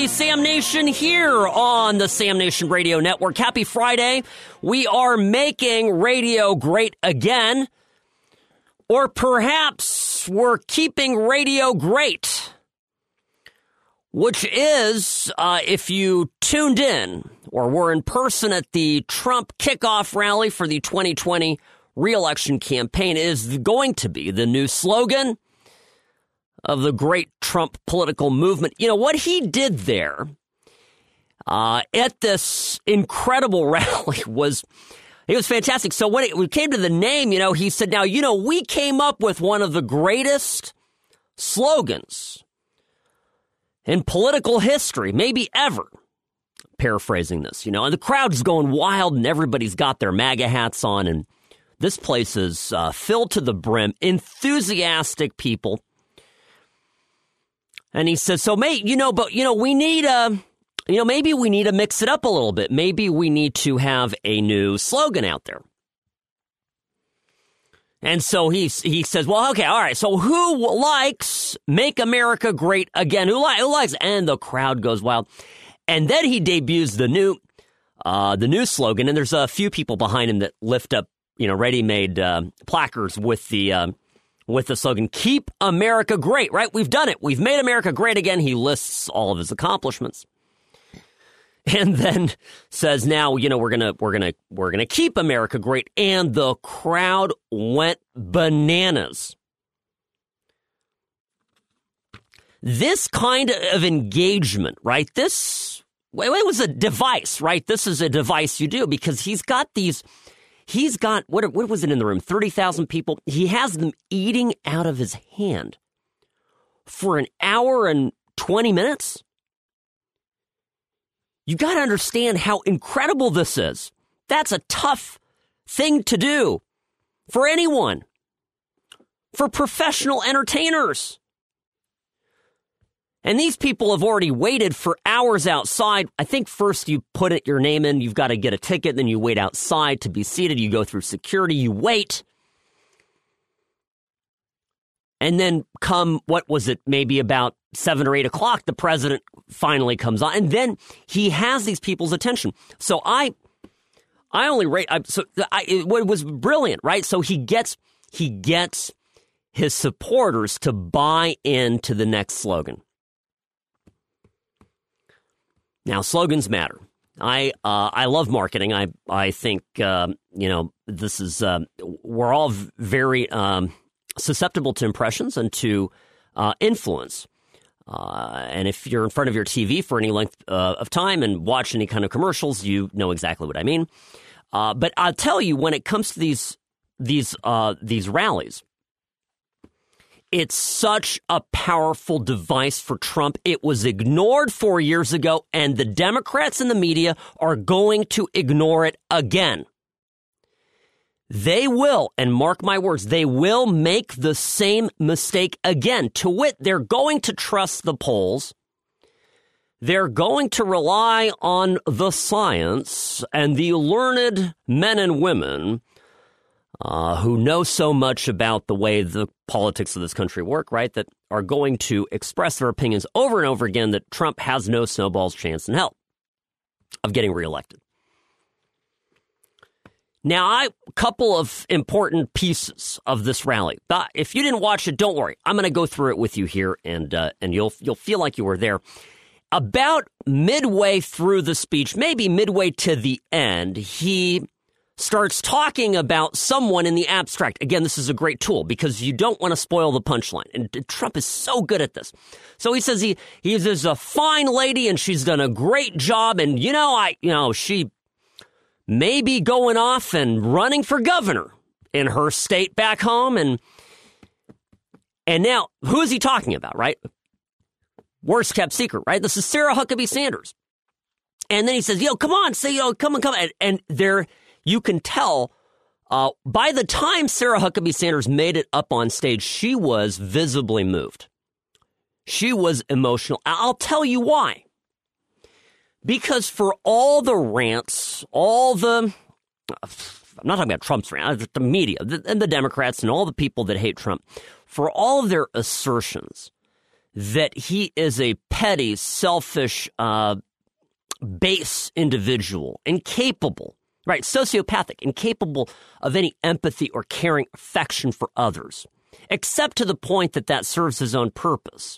the Sam Nation here on the Sam Nation Radio Network. Happy Friday. We are making radio great again. Or perhaps we're keeping radio great. Which is, if you tuned in or were in person at the Trump kickoff rally for the 2020 re-election campaign, is going to be the new slogan of the great Trump political movement. You know, what he did there at this incredible rally was fantastic. So when it came to the name, he said, now, we came up with one of the greatest slogans in political history, maybe ever. Paraphrasing this, and the crowd's going wild and everybody's got their MAGA hats on. And this place is filled to the brim, enthusiastic people. And he says, so, mate, we need maybe we need to mix it up a little bit. Maybe we need to have a new slogan out there. And so he says, well, okay, all right. So who likes Make America Great Again? Who likes? And the crowd goes wild. And then he debuts the new slogan. And there's a few people behind him that lift up, ready-made placards with the slogan, Keep America Great, right? We've done it. We've made America great again. He lists all of his accomplishments. And then says, now, we're gonna keep America great. And the crowd went bananas. This kind of engagement, right? It was a device, right? This is a device you do because he's got, what was it in the room? 30,000 people. He has them eating out of his hand for an hour and 20 minutes. You got to understand how incredible this is. That's a tough thing to do for anyone, for professional entertainers. And these people have already waited for hours outside. I think first you put your name in, you've got to get a ticket, then you wait outside to be seated. You go through security, you wait. And then come, what was it, maybe about 7 or 8 o'clock, the president finally comes on. And then he has these people's attention. So I only rate, it was brilliant, right? So he gets his supporters to buy into the next slogan. Now, slogans matter. I love marketing. I think, this is, we're all very susceptible to impressions and to influence. And if you're in front of your TV for any length of time and watch any kind of commercials, you know exactly what I mean. But I'll tell you, when it comes to these rallies, it's such a powerful device for Trump. It was ignored 4 years ago, and the Democrats and the media are going to ignore it again. They will, and mark my words, they will make the same mistake again. To wit, they're going to trust the polls. They're going to rely on the science and the learned men and women who know so much about the way the politics of this country work, right, that are going to express their opinions over and over again that Trump has no snowball's chance in hell of getting reelected. Now, a couple of important pieces of this rally. If you didn't watch it, don't worry. I'm going to go through it with you here, and you'll feel like you were there. About midway through the speech, maybe midway to the end, he starts talking about someone in the abstract. Again, this is a great tool because you don't want to spoil the punchline. And Trump is so good at this. So he says there's a fine lady and she's done a great job. And, she may be going off and running for governor in her state back home. And now, who is he talking about, right? Worst kept secret, right? This is Sarah Huckabee Sanders. And then he says, come on, come on. And there, you can tell by the time Sarah Huckabee Sanders made it up on stage, she was visibly moved. She was emotional. I'll tell you why. Because for all the rants, I'm not talking about Trump's rant, the media and the Democrats and all the people that hate Trump, for all of their assertions that he is a petty, selfish, base individual, incapable, right, sociopathic, incapable of any empathy or caring affection for others, except to the point that that serves his own purpose.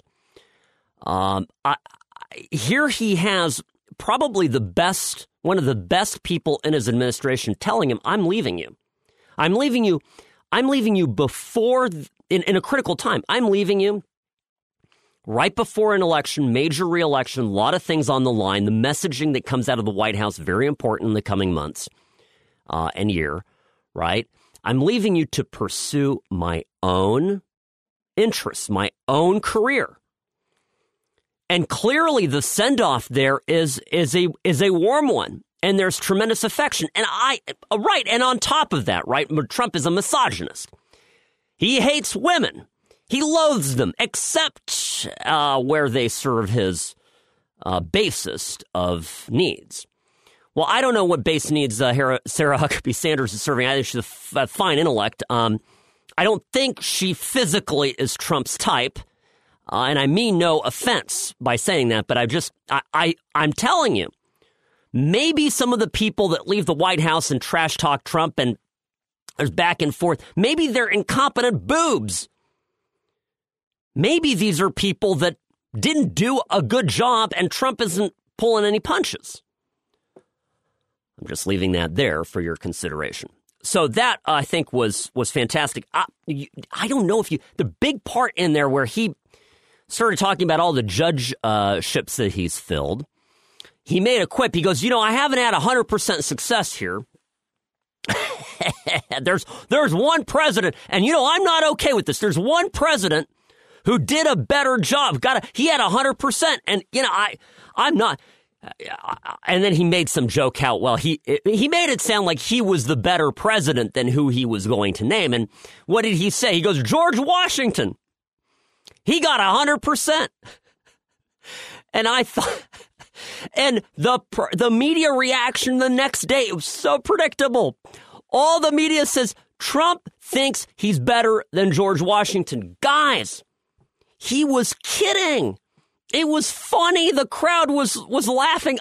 Here he has probably one of the best people in his administration telling him, I'm leaving you. I'm leaving you before, in a critical time. I'm leaving you right before an election, major re-election, a lot of things on the line. The messaging that comes out of the White House, very important in the coming months and year, right? I'm leaving you to pursue my own interests, my own career. And clearly the send-off there is a warm one, and there's tremendous affection. And and on top of that, right, Trump is a misogynist. He hates women. He loathes them, except where they serve his basest of needs. Well, I don't know what base needs Sarah Huckabee Sanders is serving. I think she's a fine intellect. I don't think she physically is Trump's type. And I mean no offense by saying that, but I'm telling you, maybe some of the people that leave the White House and trash talk Trump and there's back and forth, maybe they're incompetent boobs. Maybe these are people that didn't do a good job and Trump isn't pulling any punches. I'm just leaving that there for your consideration. So that, I think, was fantastic. I don't know if the big part in there where he started talking about all the judgeships that he's filled. He made a quip. He goes, I haven't had 100% success here. There's one president, and I'm not okay with this. There's one president who did a better job. He had 100%, and I'm not. And then he made some joke how, well, he made it sound like he was the better president than who he was going to name. And what did he say? He goes, George Washington. He got 100%. And I thought, and the media reaction the next day, it was so predictable. All the media says Trump thinks he's better than George Washington. Guys, he was kidding. It was funny. The crowd was laughing.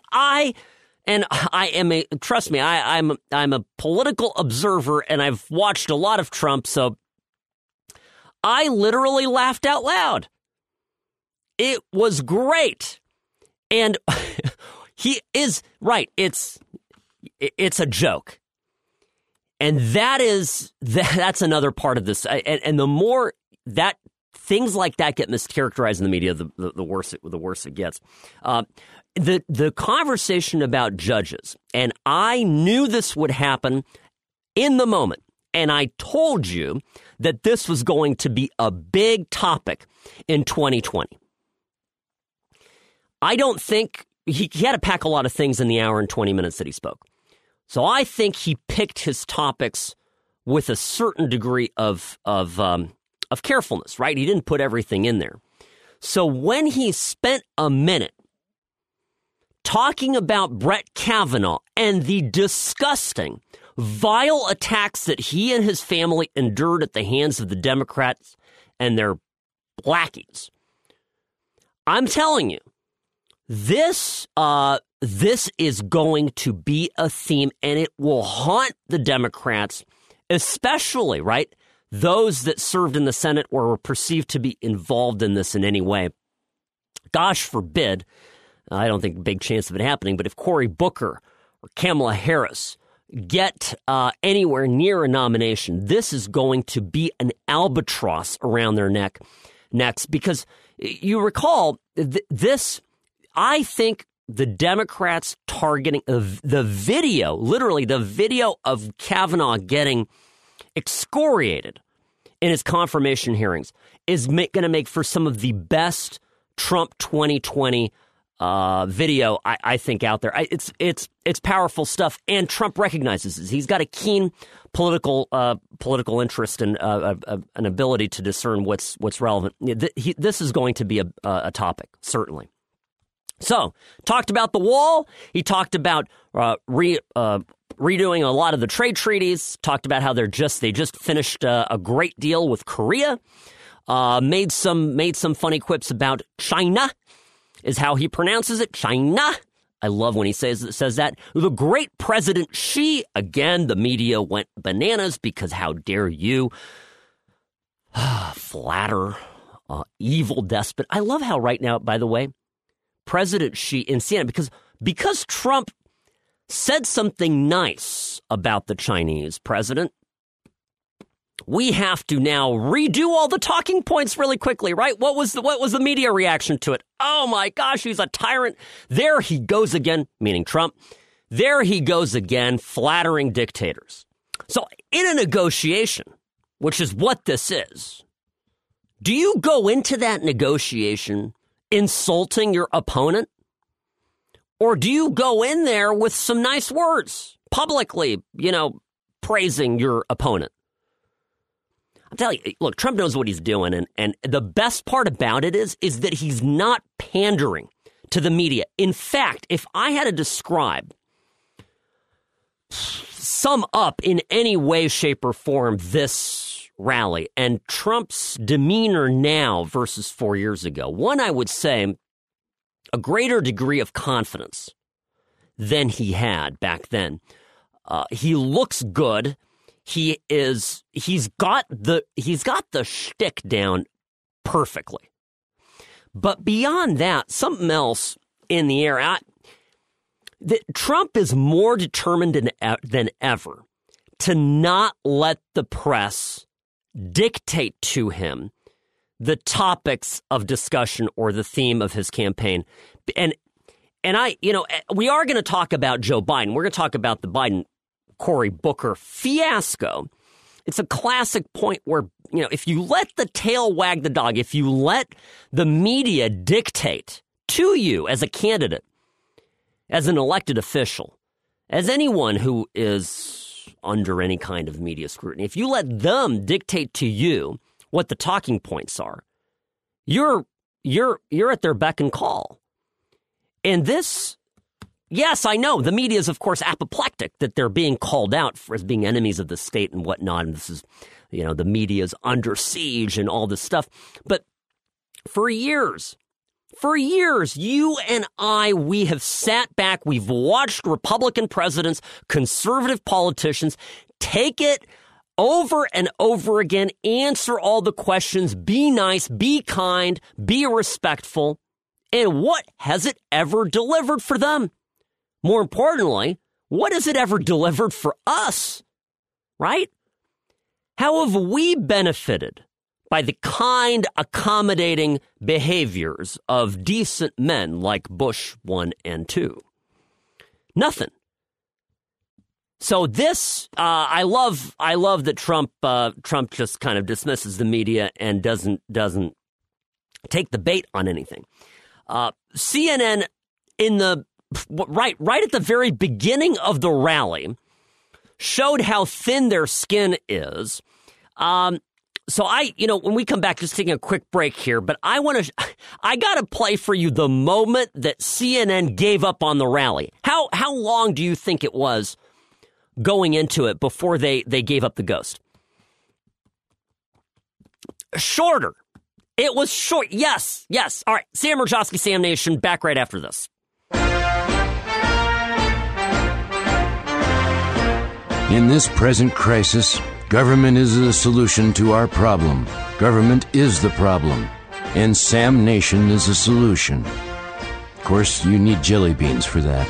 Trust me, I'm a political observer and I've watched a lot of Trump, so I literally laughed out loud. It was great. And he is right. It's a joke. And that's another part of this. And the more that things like that get mischaracterized in the media, the worse it gets. The conversation about judges, and I knew this would happen in the moment, and I told you that this was going to be a big topic in 2020. I don't think he had to pack a lot of things in the hour and 20 minutes that he spoke. So I think he picked his topics with a certain degree of carefulness, right? He didn't put everything in there. So when he spent a minute talking about Brett Kavanaugh and the disgusting, vile attacks that he and his family endured at the hands of the Democrats and their lackeys, I'm telling you, this is going to be a theme, and it will haunt the Democrats, especially, right, those that served in the Senate or were perceived to be involved in this in any way. Gosh forbid, I don't think a big chance of it happening, but if Cory Booker or Kamala Harris get anywhere near a nomination, this is going to be an albatross around their necks, because you recall this. I think the Democrats targeting the video, literally the video of Kavanaugh getting excoriated in his confirmation hearings, is going to make for some of the best Trump 2020 video I think out there. It's powerful stuff, and Trump recognizes this. He's got a keen political interest and an ability to discern what's relevant. This is going to be a topic, certainly. So, talked about the wall. He talked about redoing a lot of the trade treaties. Talked about how they just finished a great deal with Korea. made some funny quips about China, is how he pronounces it, China. I love when he says that. The great President Xi, again, the media went bananas because how dare you flatter evil despot. I love how right now, by the way, President Xi in CNN, because Trump said something nice about the Chinese president, we have to now redo all the talking points really quickly, right? What was the media reaction to it? Oh my gosh, he's a tyrant. There he goes again, meaning Trump. There he goes again, flattering dictators. So in a negotiation, which is what this is, do you go into that negotiation insulting your opponent? Or do you go in there with some nice words, publicly, praising your opponent? I'm telling you, look, Trump knows what he's doing, and the best part about it is that he's not pandering to the media. In fact, if I had to sum up in any way, shape, or form this rally and Trump's demeanor now versus 4 years ago, one, I would say a greater degree of confidence than he had back then. He looks good. He's got the shtick down perfectly. But beyond that, something else in the air. Trump is more determined than ever to not let the press dictate to him the topics of discussion or the theme of his campaign. And we are going to talk about Joe Biden. We're going to talk about the Cory Booker fiasco. It's a classic point where, if you let the tail wag the dog, if you let the media dictate to you as a candidate, as an elected official, as anyone who is under any kind of media scrutiny, if you let them dictate to you what the talking points are, you're at their beck and call. And this, yes, I know the media is, of course, apoplectic that they're being called out as being enemies of the state and whatnot. And this is, the media's under siege and all this stuff. But for years, you and we have sat back. We've watched Republican presidents, conservative politicians take it over and over again, answer all the questions, be nice, be kind, be respectful. And what has it ever delivered for them? More importantly, what has it ever delivered for us? Right? How have we benefited by the kind, accommodating behaviors of decent men like Bush 1 and 2? Nothing. So this, I love that Trump just kind of dismisses the media and doesn't take the bait on anything. CNN right at the very beginning of the rally showed how thin their skin is. So when we come back, just taking a quick break here, but I got to play for you the moment that CNN gave up on the rally. How long do you think it was going into it before they gave up the ghost? Shorter. It was short. Yes. All right. Sam Mirejovsky, Sam Nation, back right after this. In this present crisis, government is the solution to our problem. Government is the problem. And Sam Nation is the solution. Of course, you need jelly beans for that.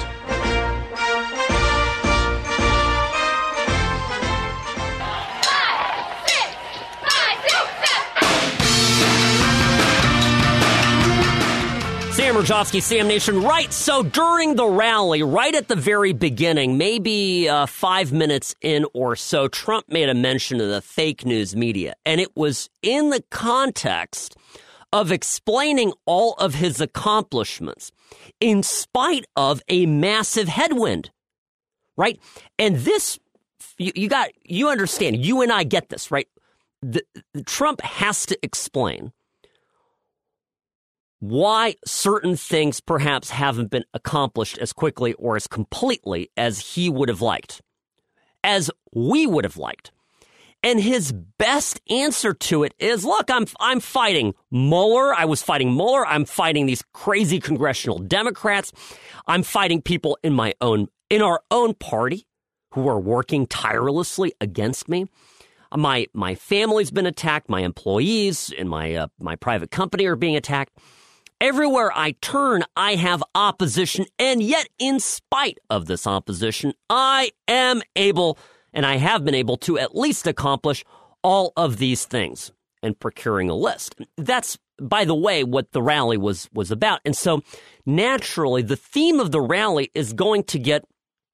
Sam Mirejovsky, Sam Nation. Right, so during the rally, right at the very beginning, maybe 5 minutes in or so, Trump made a mention of the fake news media. And it was in the context of explaining all of his accomplishments in spite of a massive headwind, right? And this, you understand, you and I get this, right? Trump has to explain why certain things perhaps haven't been accomplished as quickly or as completely as he would have liked, as we would have liked. And his best answer to it is, look, I'm fighting Mueller. I was fighting Mueller. I'm fighting these crazy congressional Democrats. I'm fighting people in our own party who are working tirelessly against me. My family's been attacked. My employees in my private company are being attacked. Everywhere I turn, I have opposition. And yet, in spite of this opposition, I am able, and I have been able to at least accomplish all of these things and procuring a list. That's, by the way, what the rally was about. And so, naturally, the theme of the rally is going to get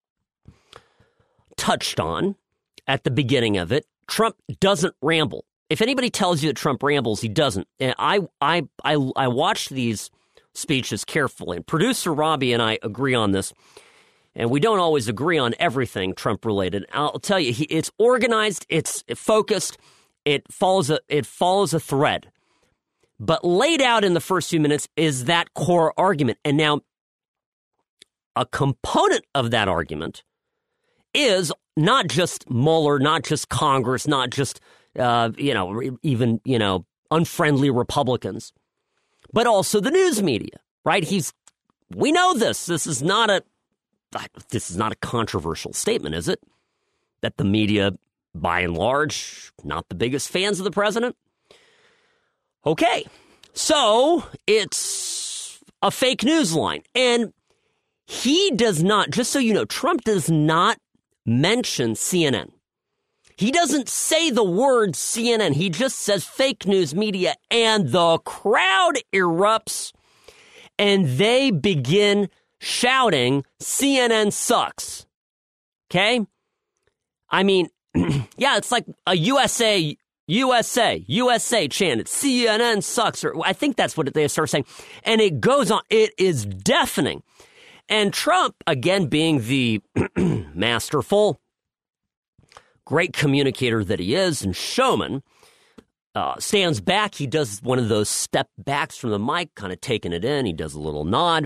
touched on at the beginning of it. Trump doesn't ramble. If anybody tells you that Trump rambles, he doesn't. And I watched these speeches carefully. And producer Robbie and I agree on this. And we don't always agree on everything Trump related. I'll tell you, it's organized, it's focused, it follows a thread. But laid out in the first few minutes is that core argument. And now, a component of that argument is not just Mueller, not just Congress, not just even unfriendly Republicans, but also the news media, right? We know this. This is not a controversial statement, is it? That the media, by and large, not the biggest fans of the president. Okay, so it's a fake news line, and he does not. Just so you know, Trump does not mention CNN. He doesn't say the word CNN. He just says fake news media, and the crowd erupts, and they begin shouting, CNN sucks. Okay? I mean, yeah, it's like a USA chant. It's CNN sucks, or I think that's what they start saying. And it goes on. It is deafening. And Trump, again, being the masterful, great communicator that he is and showman, stands back. He does one of those step backs from the mic, kind of taking it in. He does a little nod.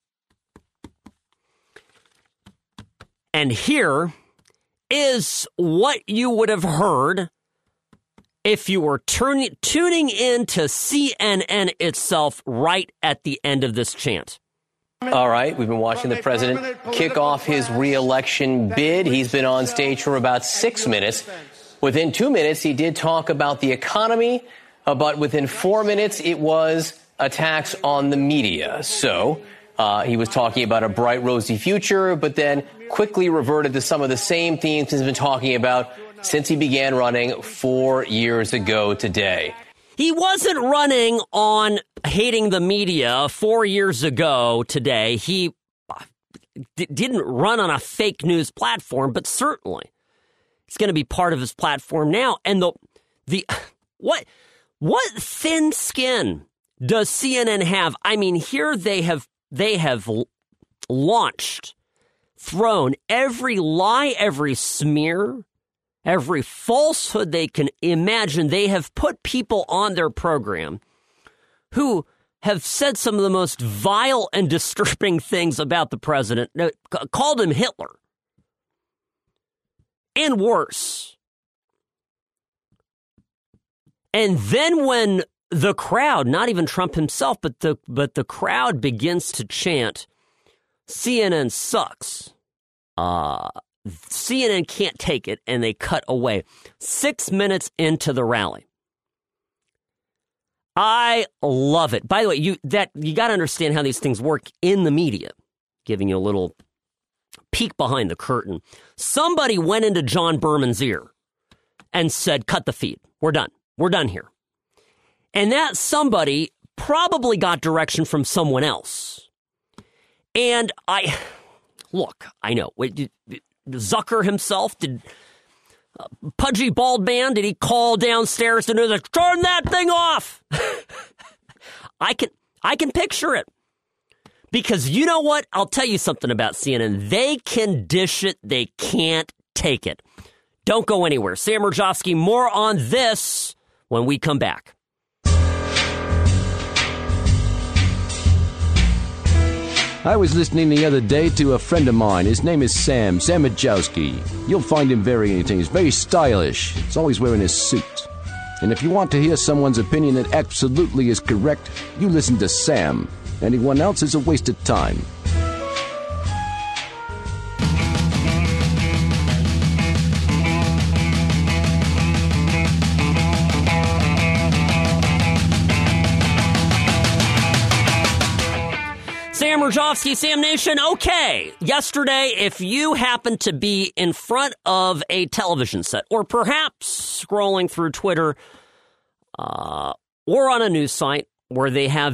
And here is what you would have heard if you were tuning in to CNN itself right at the end of this chant. All right, we've been watching the president kick off his re-election bid. He's been on stage for about 6 minutes. Within 2 minutes, he did talk about the economy, but within 4 minutes, it was attacks on the media. So he was talking about a bright, rosy future, but then quickly reverted to some of the same themes he's been talking about since he began running 4 years ago today. He wasn't running on hating the media 4 years ago today. He didn't run on a fake news platform, but certainly it's going to be part of his platform now. And what thin skin does CNN have? I mean, here they have launched, thrown every lie, every smear, every falsehood they can imagine. They have put people on their program who have said some of the most vile and disturbing things about the president, called him Hitler, and worse. And then when the crowd, not even Trump himself, but the crowd begins to chant, CNN sucks, CNN can't take it, and they cut away. 6 minutes into the rally. I love it. By the way, you got to understand how these things work in the media. Giving you a little peek behind the curtain. Somebody went into John Berman's ear and said, cut the feed. We're done. We're done here. And that somebody probably got direction from someone else. And I know. Zucker himself, did Pudgy Bald Man, did he call downstairs to know that, turn that thing off? I can picture it. Because you know what? I'll tell you something about CNN. They can dish it. They can't take it. Don't go anywhere. Sam Mirejovsky, more on this when we come back. I was listening the other day to a friend of mine. His name is Sam Majowski. You'll find him very entertaining. He's very stylish. He's always wearing his suit. And if you want to hear someone's opinion that absolutely is correct, you listen to Sam. Anyone else is a waste of time. Sam Rajovsky, Sam Nation. Okay, yesterday, if you happened to be in front of a television set or perhaps scrolling through Twitter or on a news site where they have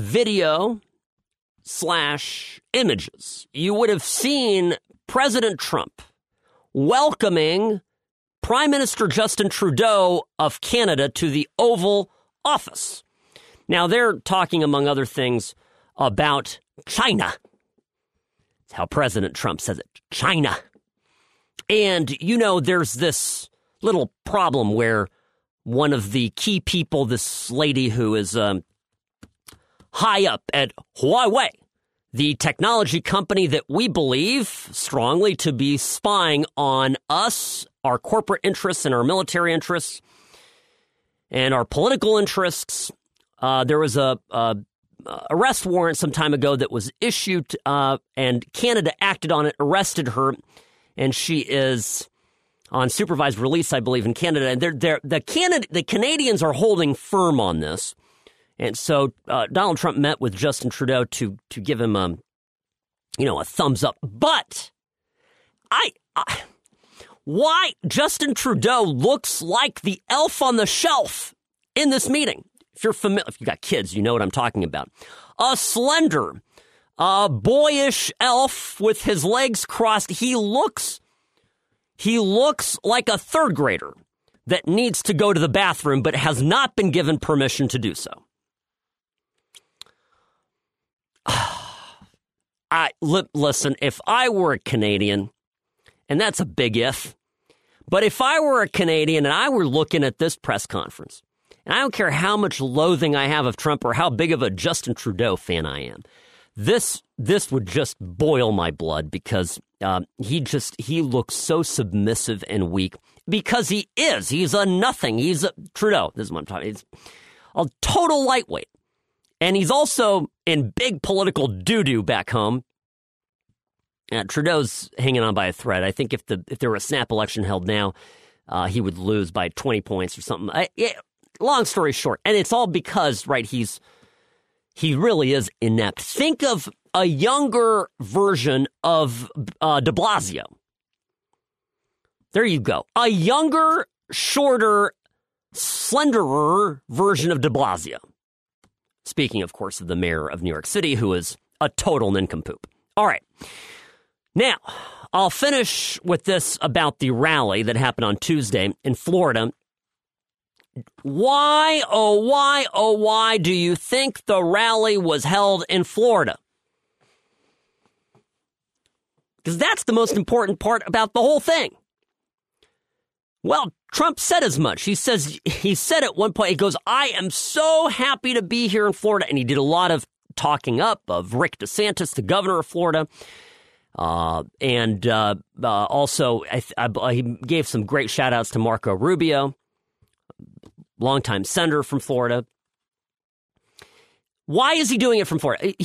video/images, you would have seen President Trump welcoming Prime Minister Justin Trudeau of Canada to the Oval Office. Now, they're talking, among other things, about China. That's how President Trump says it, China. And, you know, there's this little problem where one of the key people, this lady who is high up at Huawei, the technology company that we believe strongly to be spying on us, our corporate interests and our military interests and our political interests. There was a arrest warrant some time ago that was issued, and Canada acted on it, arrested her, and she is on supervised release, I believe, in Canada. And the Canadians are holding firm on this, and so Donald Trump met with Justin Trudeau to give him a thumbs up. But why Justin Trudeau looks like the elf on the shelf in this meeting? If you're familiar, if you got kids, you know what I'm talking about. A slender, boyish elf with his legs crossed. He looks like a third grader that needs to go to the bathroom but has not been given permission to do so. Listen, if I were a Canadian, and that's a big if, but if I were a Canadian and I were looking at this press conference, and I don't care how much loathing I have of Trump or how big of a Justin Trudeau fan I am, this would just boil my blood because he looks so submissive and weak because he is. He's a nothing. Trudeau, this is what I'm talking about. He's a total lightweight. And he's also in big political doo-doo back home. Trudeau's hanging on by a thread. I think if there were a snap election held now, he would lose by 20 points or something. Long story short, and it's all because, right, he really is inept. Think of a younger version of de Blasio. There you go. A younger, shorter, slenderer version of de Blasio. Speaking, of course, of the mayor of New York City, who is a total nincompoop. All right. Now, I'll finish with this about the rally that happened on Tuesday in Florida. Why, oh why do you think the rally was held in Florida? Because that's the most important part about the whole thing. Well, Trump said as much. He said at one point, he goes, I am so happy to be here in Florida. And he did a lot of talking up of Rick DeSantis, the governor of Florida. And also, he gave some great shout outs to Marco Rubio, longtime senator from Florida. Why is he doing it from Florida?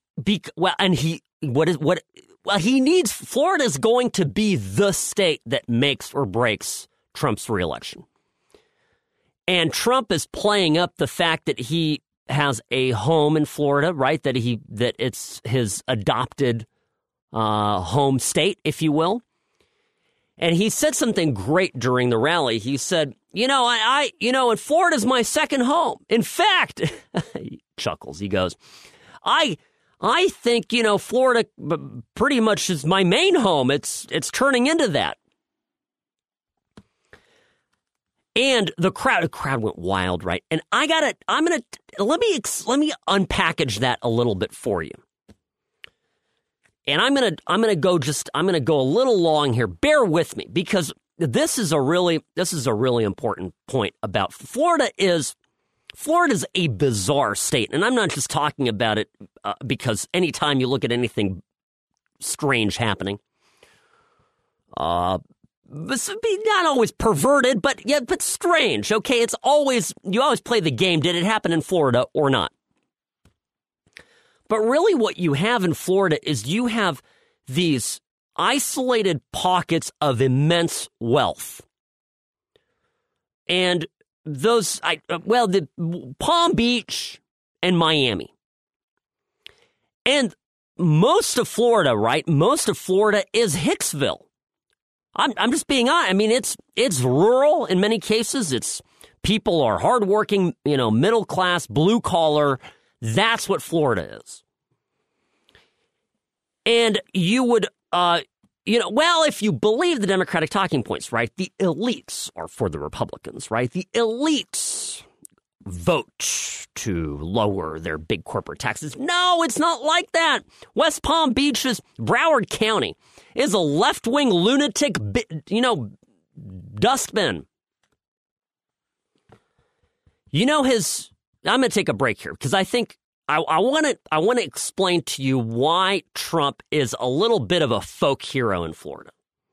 Florida's going to be the state that makes or breaks Trump's reelection. And Trump is playing up the fact that he has a home in Florida, right? That it's his adopted home state, if you will. And he said something great during the rally. He said, and Florida's my second home. In fact, he chuckles. He goes, I think, Florida pretty much is my main home. It's turning into that. And the crowd went wild, right? And let me unpackage that a little bit for you. And I'm gonna go a little long here. Bear with me, because this is a really important point about Florida. Florida's a bizarre state, and I'm not just talking about it because anytime you look at anything strange happening. This would be not always perverted, but strange. Okay, you always play the game. Did it happen in Florida or not? But really what you have in Florida is you have these isolated pockets of immense wealth. And the Palm Beach and Miami. And most of Florida, right? Most of Florida is Hicksville. I'm just being honest. I mean, it's rural in many cases. People are hardworking, middle class, blue collar. That's what Florida is. And you would, if you believe the Democratic talking points, right, the elites are for the Republicans, right? The elites vote to lower their big corporate taxes. No, it's not like that. West Palm Beach's Broward County is a left-wing lunatic, dustbin. I'm going to take a break here because I think I want to explain to you why Trump is a little bit of a folk hero in Florida.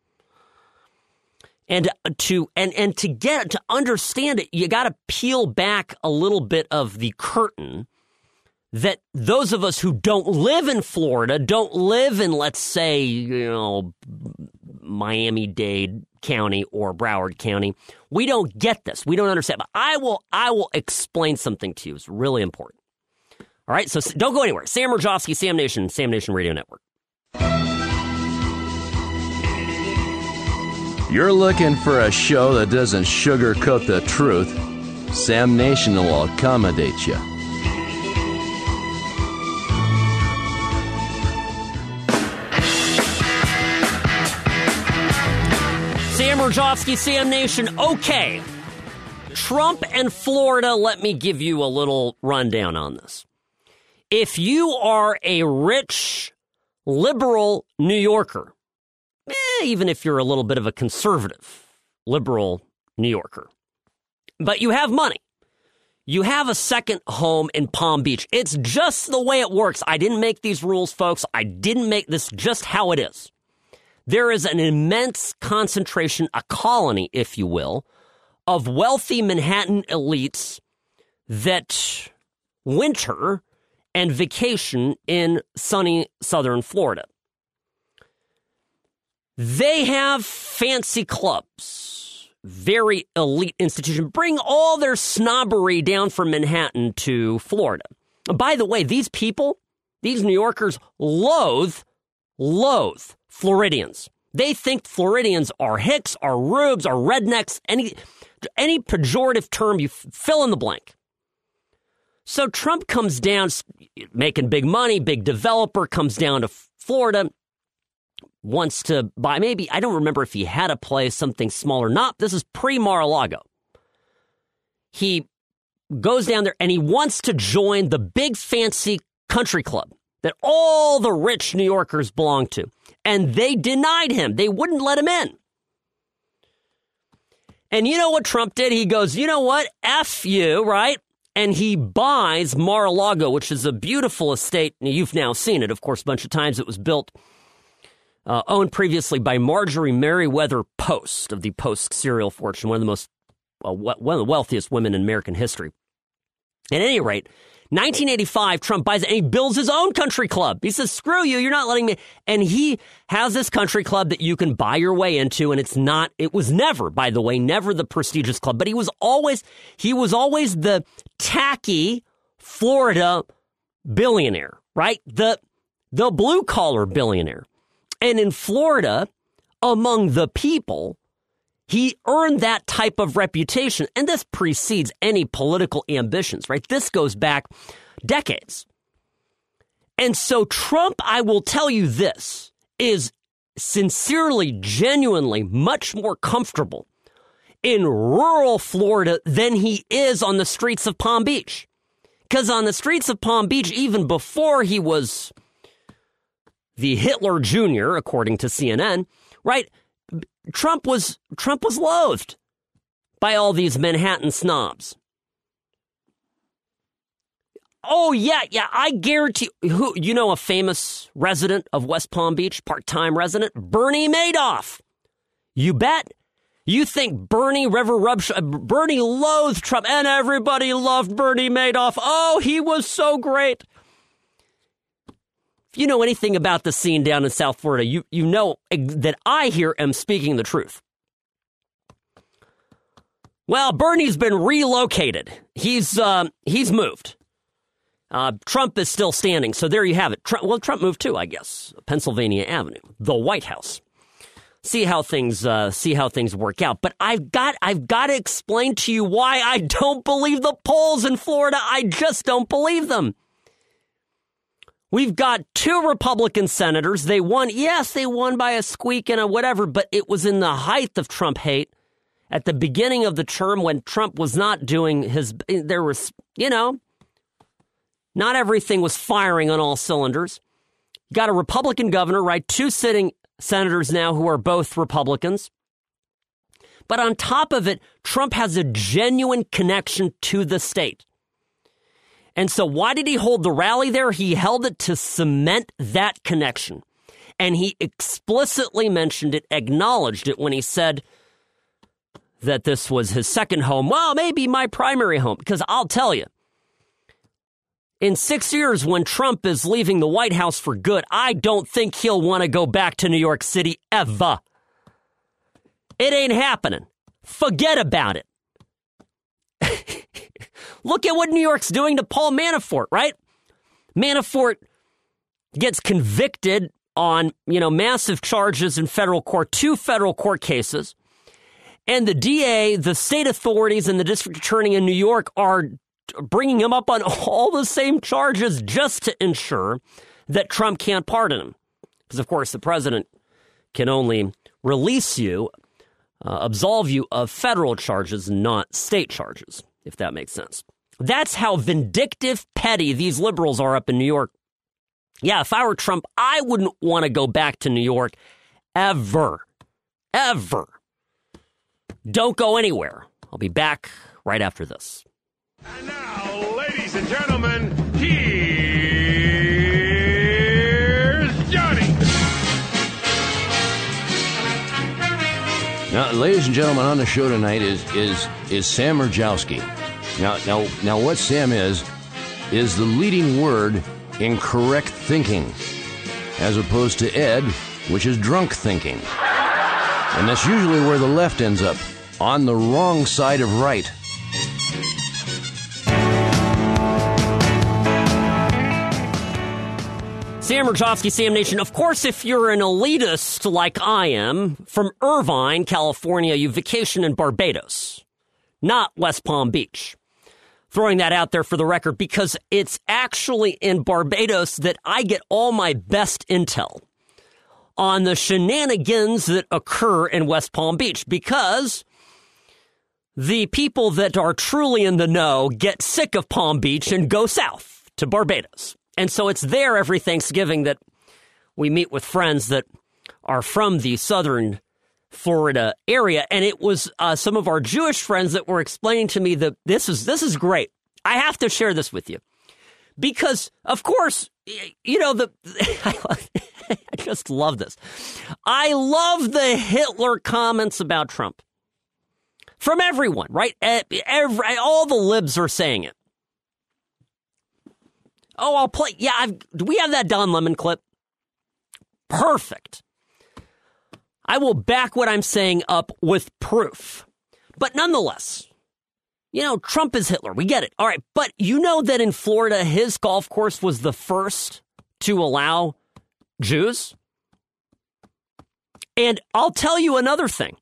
And to understand it, you got to peel back a little bit of the curtain that those of us who don't live in Florida, don't live in, let's say, Miami-Dade County or Broward County, we don't get this. We don't understand. But I will explain something to you. It's really important. All right, so don't go anywhere. Sam Mirejovsky, Sam Nation Radio Network. You're looking for a show that doesn't sugarcoat the truth. Sam Nation will accommodate you. Sam Mirejovsky, Sam Nation. Okay, Trump and Florida, let me give you a little rundown on this. If you are a rich, liberal New Yorker, even if you're a little bit of a conservative, liberal New Yorker, but you have money, you have a second home in Palm Beach. It's just the way it works. I didn't make these rules, folks. I didn't make this, just how it is. There is an immense concentration, a colony, if you will, of wealthy Manhattan elites that winter and vacation in sunny southern Florida. They have fancy clubs, very elite institution. Bring all their snobbery down from Manhattan to Florida. By the way, these people, these New Yorkers, loathe Floridians. They think Floridians are hicks, are rubes, are rednecks, any pejorative term, you fill in the blank. So Trump comes down, making big money, big developer, comes down to Florida, wants to buy, maybe, I don't remember if he had a place, something small or not. This is pre-Mar-a-Lago. He goes down there and he wants to join the big fancy country club that all the rich New Yorkers belong to. And they denied him. They wouldn't let him in. And you know what Trump did? He goes, you know what? F you, right? And he buys Mar-a-Lago, which is a beautiful estate. You've now seen it, of course, a bunch of times. It was built, owned previously by Marjorie Merriweather Post of the Post cereal fortune, one of the wealthiest women in American history. At any rate, 1985, Trump buys it and he builds his own country club. He says, screw you, you're not letting me. And he has this country club that you can buy your way into. And it was never, by the way, never the prestigious club, but he was always the tacky Florida billionaire, right? The blue collar billionaire. And in Florida, among the people, he earned that type of reputation, and this precedes any political ambitions, right? This goes back decades. And so Trump, I will tell you this, is sincerely, genuinely much more comfortable in rural Florida than he is on the streets of Palm Beach. Because on the streets of Palm Beach, even before he was the Hitler Jr., according to CNN, right? Trump was loathed by all these Manhattan snobs. Oh, yeah, I guarantee. Who, you know, a famous resident of West Palm Beach, part-time resident? Bernie Madoff. You bet. You think Bernie loathed Trump, and everybody loved Bernie Madoff. Oh, he was so great. If you know anything about the scene down in South Florida, you know that I here am speaking the truth. Well, Bernie's been relocated. He's moved. Trump is still standing, so there you have it. Trump moved too, I guess. Pennsylvania Avenue, the White House. See how things work out. But I've got to explain to you why I don't believe the polls in Florida. I just don't believe them. We've got 2 Republican senators. They won. Yes, they won by a squeak and a whatever, but it was in the height of Trump hate at the beginning of the term when Trump was not doing his, there was, not everything was firing on all cylinders. Got a Republican governor, right? 2 sitting senators now who are both Republicans. But on top of it, Trump has a genuine connection to the state. And so why did he hold the rally there? He held it to cement that connection. And he explicitly mentioned it, acknowledged it when he said that this was his second home. Well, maybe my primary home, because I'll tell you, in 6 years, when Trump is leaving the White House for good, I don't think he'll want to go back to New York City ever. It ain't happening. Forget about it. Look at what New York's doing to Paul Manafort, right? Manafort gets convicted on, massive charges in federal court, 2 federal court cases. And the DA, the state authorities, and the district attorney in New York are bringing him up on all the same charges just to ensure that Trump can't pardon him. Because, of course, the president can only release you, absolve you of federal charges, not state charges, if that makes sense. That's how vindictive, petty these liberals are up in New York. Yeah, if I were Trump, I wouldn't want to go back to New York ever. Ever. Don't go anywhere. I'll be back right after this. And now, ladies and gentlemen, here's Johnny. Now, ladies and gentlemen, on the show tonight is Sam Mirjowski. Now, what Sam is the leading word in correct thinking, as opposed to Ed, which is drunk thinking. And that's usually where the left ends up, on the wrong side of right. Sam Mirjowski, Sam Nation. Of course, if you're an elitist like I am, from Irvine, California, you vacation in Barbados, not West Palm Beach. Throwing that out there for the record, because it's actually in Barbados that I get all my best intel on the shenanigans that occur in West Palm Beach, because the people that are truly in the know get sick of Palm Beach and go south to Barbados. And so it's there every Thanksgiving that we meet with friends that are from the southern Florida area. And it was some of our Jewish friends that were explaining to me that this is great. I have to share this with you because, of course, I just love this. I love the Hitler comments about Trump from everyone, right? All the libs are saying it. Oh, I'll play. Yeah, do we have that Don Lemon clip? Perfect. I will back what I'm saying up with proof. But nonetheless, Trump is Hitler. We get it. All right. But you know that in Florida, his golf course was the first to allow Jews. And I'll tell you another thing.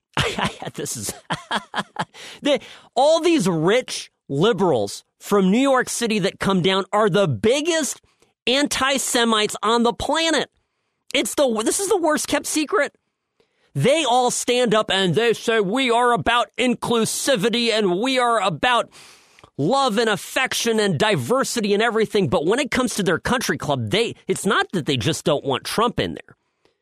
All these rich liberals from New York City that come down are the biggest anti-Semites on the planet. This is the worst kept secret. They all stand up and they say, we are about inclusivity and we are about love and affection and diversity and everything. But when it comes to their country club, it's not that they just don't want Trump in there.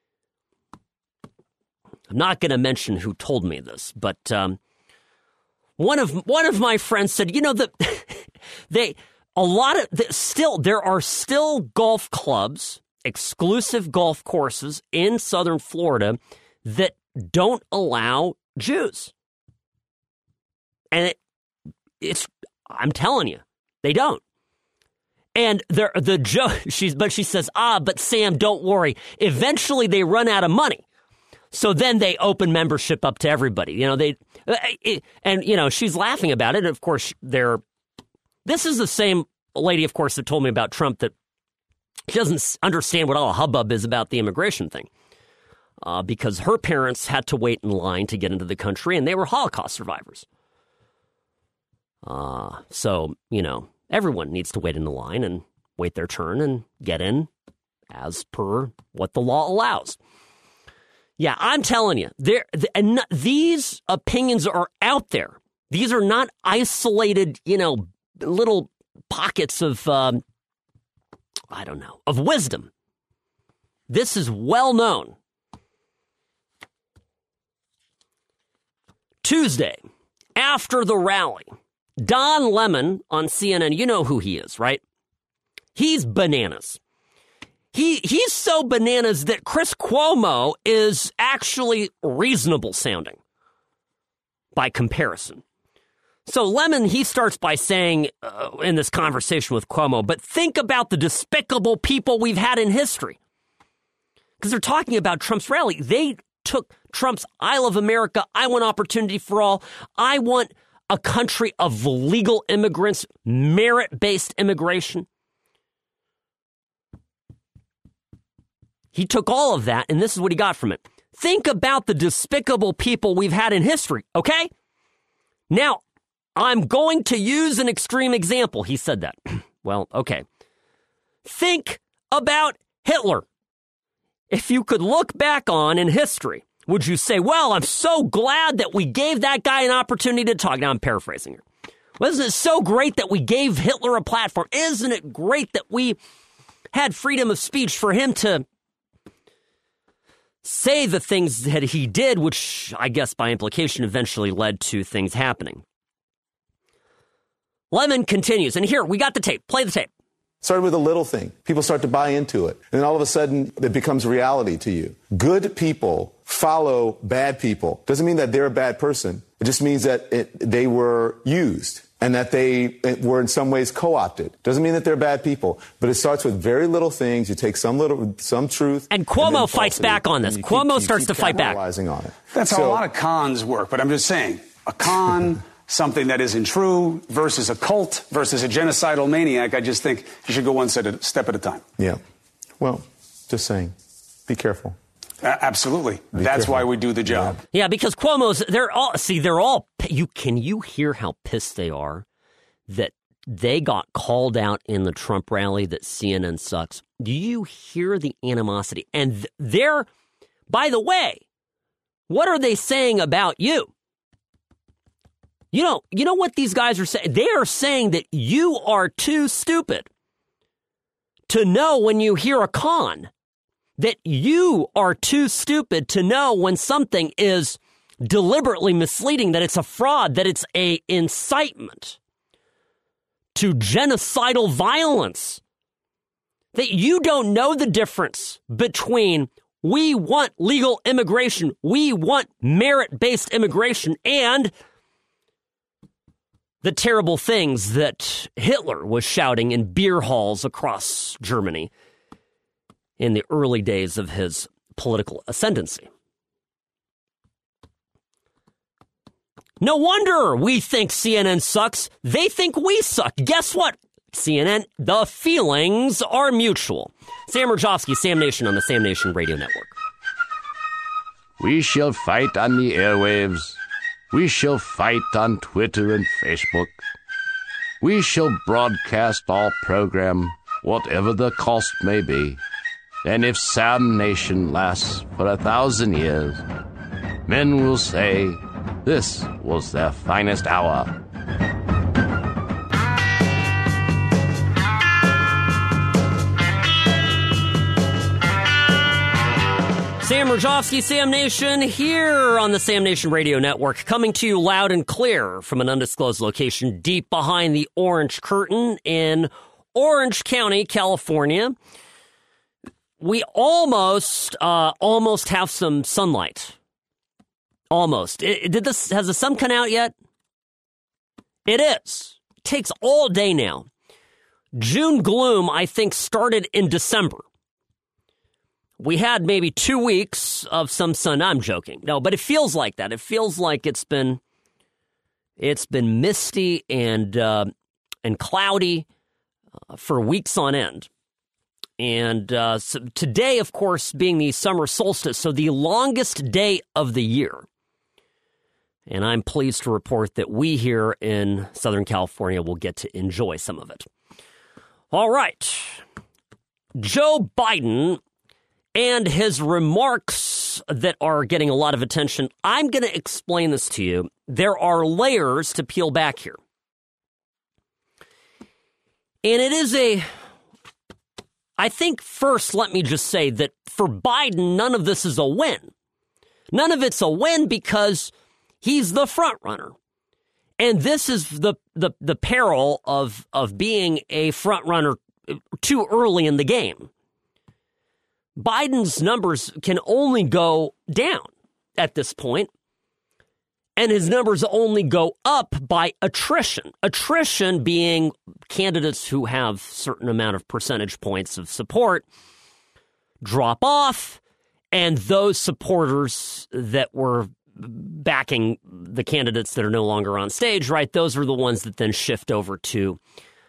I'm not going to mention who told me this, but one of my friends said, there are still golf clubs, exclusive golf courses in southern Florida that don't allow Jews. And I'm telling you, they don't. And she says, but Sam, don't worry. Eventually they run out of money. So then they open membership up to everybody. She's laughing about it. And of course, this is the same lady, of course, that told me about Trump, that she doesn't understand what all the hubbub is about the immigration thing. Because her parents had to wait in line to get into the country, and they were Holocaust survivors. So, everyone needs to wait in the line and wait their turn and get in as per what the law allows. Yeah, I'm telling you, these opinions are out there. These are not isolated, little pockets of, of wisdom. This is well known. Tuesday, after the rally, Don Lemon on CNN, you know who he is, right? He's bananas. He's so bananas that Chris Cuomo is actually reasonable sounding by comparison. So Lemon, he starts by saying in this conversation with Cuomo, but think about the despicable people we've had in history. Because they're talking about Trump's rally. They took Trump's I love America, I want opportunity for all, I want a country of legal immigrants, merit-based immigration. He took all of that, and this is what he got from it. Think about the despicable people we've had in history, okay? Now, I'm going to use an extreme example. He said that. Well, okay. Think about Hitler. If you could look back on in history, would you say, well, I'm so glad that we gave that guy an opportunity to talk? Now I'm paraphrasing here. Well, isn't it so great that we gave Hitler a platform? Isn't it great that we had freedom of speech for him to say the things that he did, which I guess by implication eventually led to things happening? Lemon continues, and here, we got the tape. Play the tape. Started with a little thing. People start to buy into it. And then all of a sudden, it becomes reality to you. Good people follow bad people. Doesn't mean that they're a bad person. It just means that they were used and that they were in some ways co-opted. Doesn't mean that they're bad people. But it starts with very little things. You take some truth. And Cuomo fights back on this. Cuomo starts to fight back. On it. That's how a lot of cons work. But I'm just saying, a con... something that isn't true versus a cult versus a genocidal maniac, I just think you should go one step at a time. Yeah. Well, just saying, be careful. Absolutely. That's why we do the job. Yeah, because Cuomo's, can you hear how pissed they are that they got called out in the Trump rally that CNN sucks? Do you hear the animosity? And by the way, what are they saying about you? You know what these guys are saying? They are saying that you are too stupid to know when you hear a con, that you are too stupid to know when something is deliberately misleading, that it's a fraud, that it's a incitement to genocidal violence, that you don't know the difference between we want legal immigration, we want merit-based immigration, and the terrible things that Hitler was shouting in beer halls across Germany in the early days of his political ascendancy. No wonder we think CNN sucks. They think we suck. Guess what, CNN? The feelings are mutual. Sam Rajovsky, Sam Nation on the Sam Nation Radio Network. We shall fight on the airwaves. We shall fight on Twitter and Facebook. We shall broadcast our program, whatever the cost may be. And if Sam Nation lasts for 1,000 years, men will say this was their finest hour. Sam Sam Rajovsky, Sam Nation, here on the Sam Nation Radio Network, coming to you loud and clear from an undisclosed location deep behind the orange curtain in Orange County, California. We almost have some sunlight. Almost. Has the sun come out yet? It is. It takes all day now. June gloom, I think, started in December. We had maybe 2 weeks of some sun. I'm joking. No, but it feels like that. It feels like it's been misty and cloudy for weeks on end. And so today, of course, being the summer solstice, so the longest day of the year. And I'm pleased to report that we here in Southern California will get to enjoy some of it. All right. Joe Biden and his remarks that are getting a lot of attention. I'm going to explain this to you. There are layers to peel back here. And it is I think first, let me just say that for Biden, none of this is a win. None of it's a win because he's the front runner. And this is the peril of being a front runner too early in the game. Biden's numbers can only go down at this point, and his numbers only go up by attrition. Attrition being candidates who have certain amount of percentage points of support drop off, and those supporters that were backing the candidates that are no longer on stage, right? Those are the ones that then would shift over to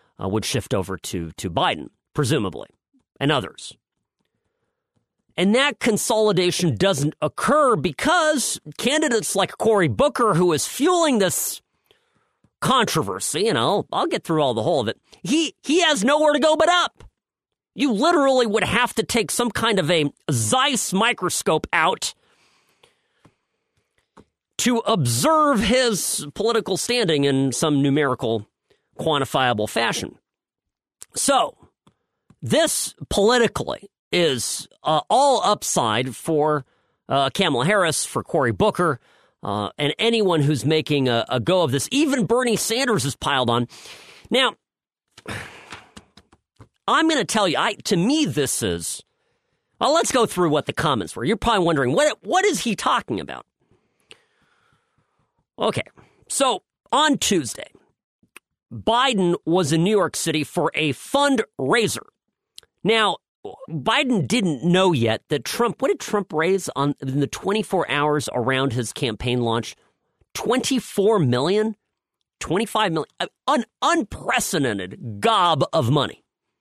Biden, presumably, and others. And that consolidation doesn't occur because candidates like Cory Booker, who is fueling this controversy, I'll get through all the whole of it, he has nowhere to go but up. You literally would have to take some kind of a Zeiss microscope out to observe his political standing in some numerical, quantifiable fashion. So, this politically is all upside for Kamala Harris, for Cory Booker, and anyone who's making a go of this. Even Bernie Sanders is piled on. Now, I'm going to tell you, to me, this is... Well, let's go through what the comments were. You're probably wondering, what is he talking about? Okay, so on Tuesday, Biden was in New York City for a fundraiser. Now, Biden didn't know yet that Trump, what did Trump raise in the 24 hours around his campaign launch? 24 million? 25 million? An unprecedented gob of money.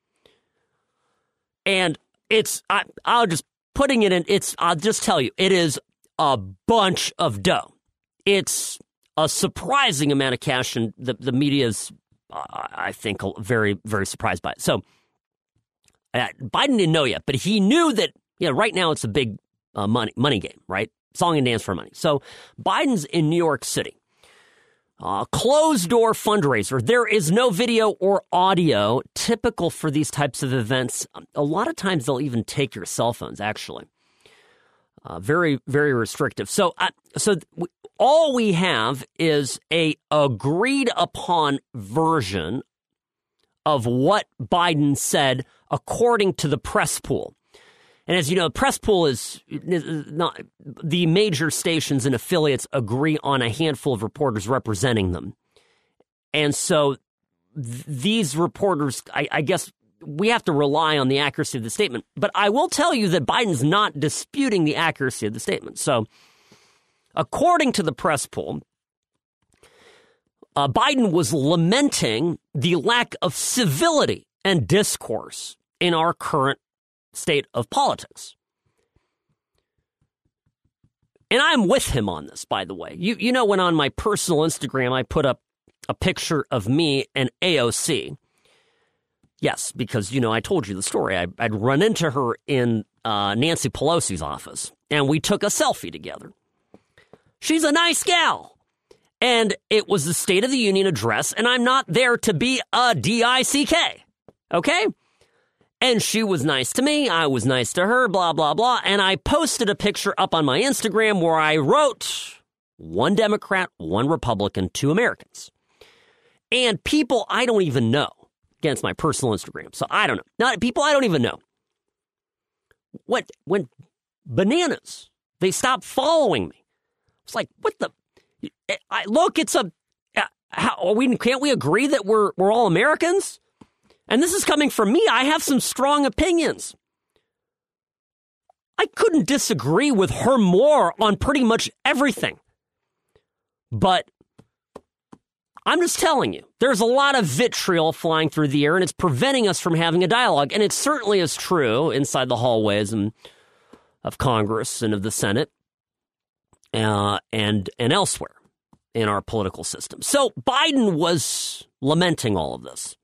And I'll just tell you, it is a bunch of dough. It's a surprising amount of cash, and the media is, I think, very, very surprised by it. So, Biden didn't know yet, but he knew that, right now it's a big money game, right? Song and dance for money. So Biden's in New York City. Closed-door fundraiser. There is no video or audio typical for these types of events. A lot of times they'll even take your cell phones, actually. Very, very restrictive. So all we have is a agreed-upon version of what Biden said according to the press pool. And as you know, press pool is not the major stations and affiliates agree on a handful of reporters representing them. And so these reporters, I guess we have to rely on the accuracy of the statement. But I will tell you that Biden's not disputing the accuracy of the statement. So according to the press pool, Biden was lamenting the lack of civility and discourse in our current state of politics. And I'm with him on this, by the way. You know, when on my personal Instagram, I put up a picture of me and AOC. Yes, because, I told you the story. I'd run into her in Nancy Pelosi's office, and we took a selfie together. She's a nice gal. And it was the State of the Union address, and I'm not there to be a DICK, okay? And she was nice to me. I was nice to her, blah, blah, blah. And I posted a picture up on my Instagram where I wrote, 1 Democrat, 1 Republican, 2 Americans. And people I don't even know. Again, it's my personal Instagram, so I don't know. Not people I don't even know. Went bananas. They stopped following me. It's like, what the? Look, it's a. Can't we agree that we're all Americans? And this is coming from me. I have some strong opinions. I couldn't disagree with her more on pretty much everything. But I'm just telling you, there's a lot of vitriol flying through the air, and it's preventing us from having a dialogue. And it certainly is true inside the hallways of Congress and of the Senate and elsewhere in our political system. So Biden was lamenting all of this.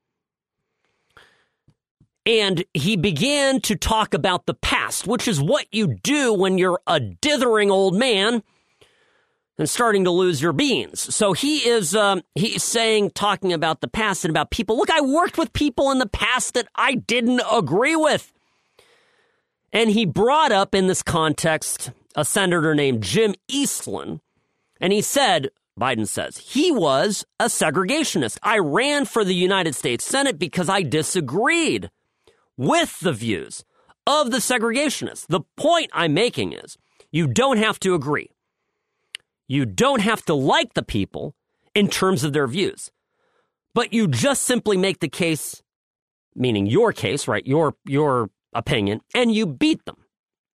And he began to talk about the past, which is what you do when you're a dithering old man and starting to lose your beans. So he's saying, talking about the past and about people. Look, I worked with people in the past that I didn't agree with. And he brought up in this context a senator named Jim Eastland. And he said, Biden says, he was a segregationist. I ran for the United States Senate because I disagreed with the views of the segregationists. The point I'm making is you don't have to agree. You don't have to like the people in terms of their views. But you just simply make the case, meaning your case, right, your opinion, and you beat them.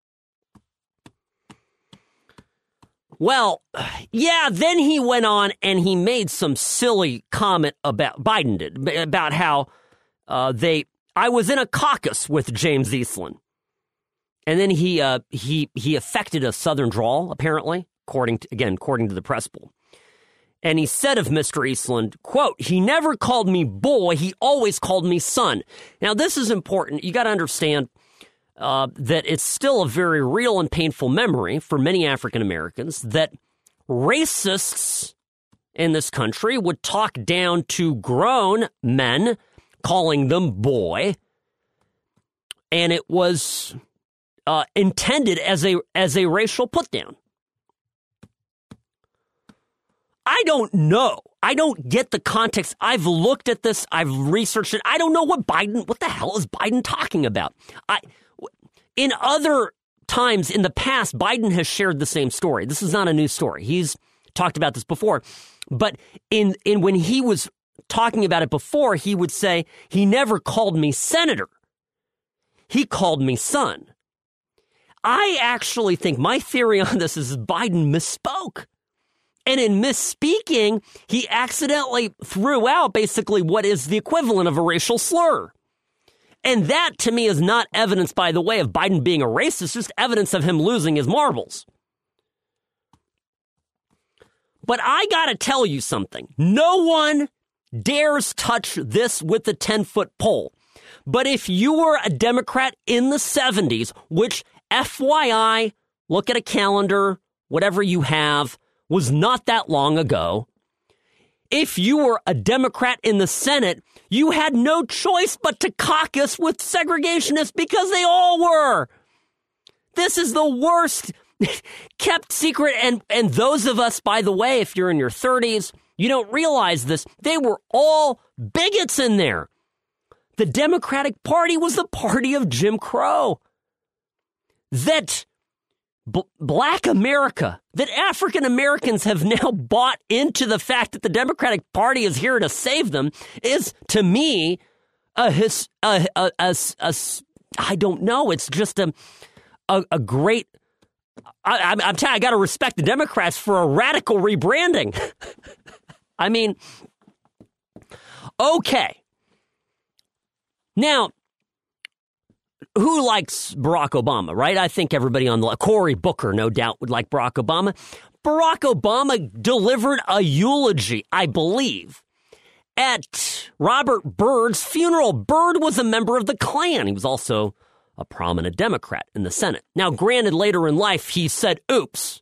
Well, yeah, then he went on and he made some silly comment about, Biden did, about how I was in a caucus with James Eastland. And then he affected a Southern drawl, apparently, according to the press pool. And he said of Mr. Eastland, quote, he never called me boy, he always called me son. Now, this is important. You got to understand that it's still a very real and painful memory for many African Americans that racists in this country would talk down to grown men, calling them boy, and it was intended as a racial putdown. I don't know. I don't get the context. I've looked at this. I've researched it. I don't know what the hell is Biden talking about? In other times in the past, Biden has shared the same story. This is not a new story. He's talked about this before. But in when he was talking about it before, he would say, he never called me senator. He called me son. I actually think my theory on this is Biden misspoke. And in misspeaking, he accidentally threw out basically what is the equivalent of a racial slur. And that, to me, is not evidence, by the way, of Biden being a racist, just evidence of him losing his marbles. But I got to tell you something. No one dares touch this with a 10-foot pole. But if you were a Democrat in the 70s, which, FYI, look at a calendar, whatever you have, was not that long ago. If you were a Democrat in the Senate, you had no choice but to caucus with segregationists because they all were. This is the worst kept secret. And those of us, by the way, if you're in your 30s, you don't realize this. They were all bigots in there. The Democratic Party was the party of Jim Crow. That Black America, that African Americans have now bought into the fact that the Democratic Party is here to save them is, to me, I don't know. It's just a great. I'm telling you, I got to respect the Democrats for a radical rebranding. I mean, okay. Now, who likes Barack Obama, right? I think everybody on the Cory Booker, no doubt, would like Barack Obama. Barack Obama delivered a eulogy, I believe, at Robert Byrd's funeral. Byrd was a member of the Klan. He was also a prominent Democrat in the Senate. Now, granted, later in life, he said, oops,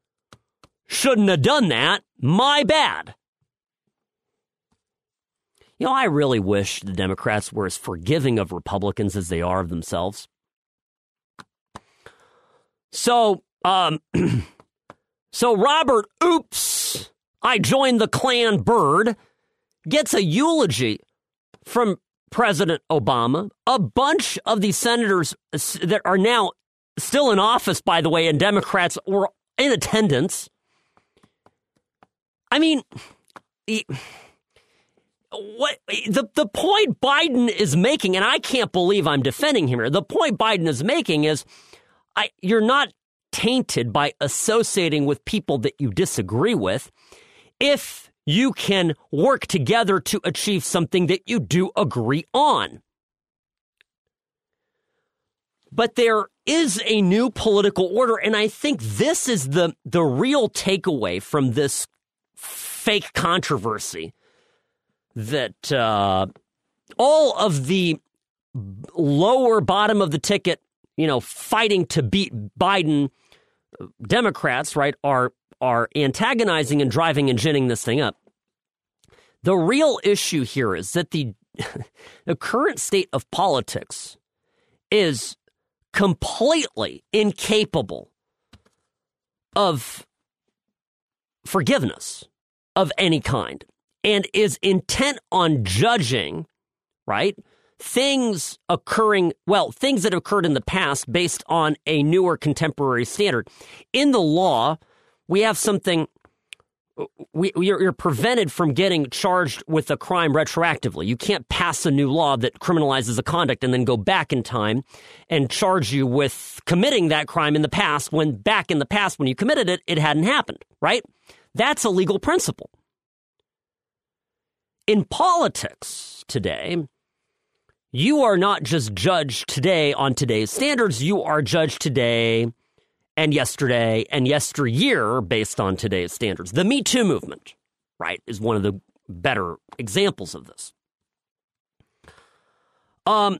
shouldn't have done that. My bad. You know, I really wish the Democrats were as forgiving of Republicans as they are of themselves. So, so Robert, oops, I joined the Klan Bird, gets a eulogy from President Obama. A bunch of these senators that are now still in office, by the way, and Democrats were in attendance. I mean, what the point Biden is making, and I can't believe I'm defending him here. The point Biden is making is you're not tainted by associating with people that you disagree with if you can work together to achieve something that you do agree on. But there is a new political order, and I think this is the real takeaway from this fake controversy, that all of the lower bottom of the ticket, fighting to beat Biden Democrats, right, are antagonizing and driving and ginning this thing up. The real issue here is that the current state of politics is completely incapable of forgiveness of any kind and is intent on judging, right, things that occurred in the past based on a newer contemporary standard. In the law, we have something, you're prevented from getting charged with a crime retroactively. You can't pass a new law that criminalizes a conduct and then go back in time and charge you with committing that crime in the past when back in the past when you committed it, it hadn't happened, right? That's a legal principle. In politics today, you are not just judged today on today's standards. You are judged today and yesterday and yesteryear based on today's standards. The Me Too movement, right, is one of the better examples of this. And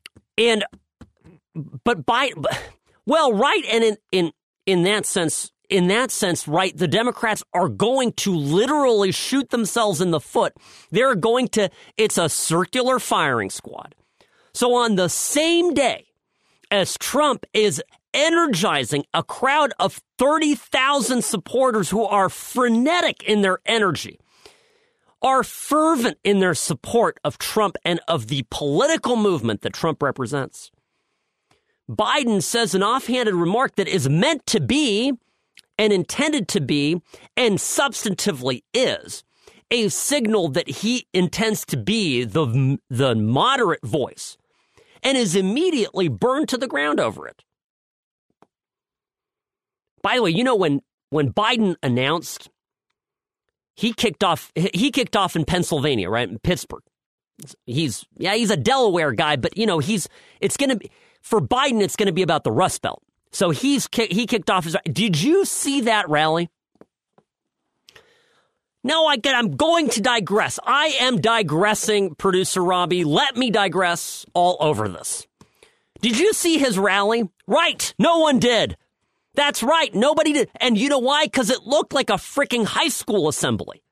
in that sense, right, the Democrats are going to literally shoot themselves in the foot. It's a circular firing squad. So on the same day as Trump is energizing a crowd of 30,000 supporters who are frenetic in their energy, are fervent in their support of Trump and of the political movement that Trump represents, Biden says an offhanded remark that is meant to be and intended to be and substantively is a signal that he intends to be the moderate voice and is immediately burned to the ground over it. By the way, when Biden announced, he kicked off in Pennsylvania, right, in Pittsburgh. He's a Delaware guy, but for Biden, it's going to be about the Rust Belt. So he kicked off his. Did you see that rally? No, I'm going to digress. I am digressing, producer Robbie. Let me digress all over this. Did you see his rally? Right. No one did. That's right. Nobody did. And you know why? Because it looked like a freaking high school assembly.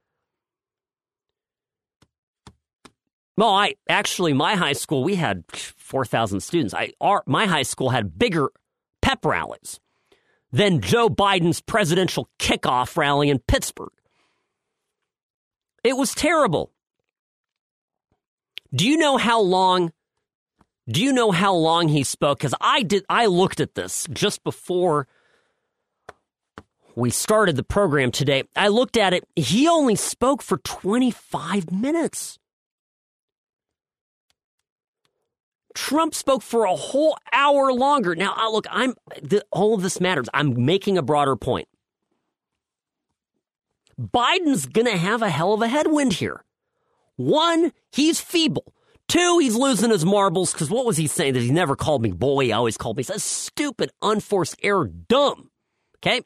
Well, my high school, we had 4,000 students. My high school had bigger pep rallies than Joe Biden's presidential kickoff rally in Pittsburgh. It was terrible. Do you know how long he spoke? Because I looked at this just before we started the program today. I looked at it. He only spoke for 25 minutes. Trump spoke for a whole hour longer. Now, look, all of this matters. I'm making a broader point. Biden's going to have a hell of a headwind here. One, he's feeble. Two, he's losing his marbles because what was he saying? That he never called me boy. He always called me stupid, unforced error, dumb. Okay?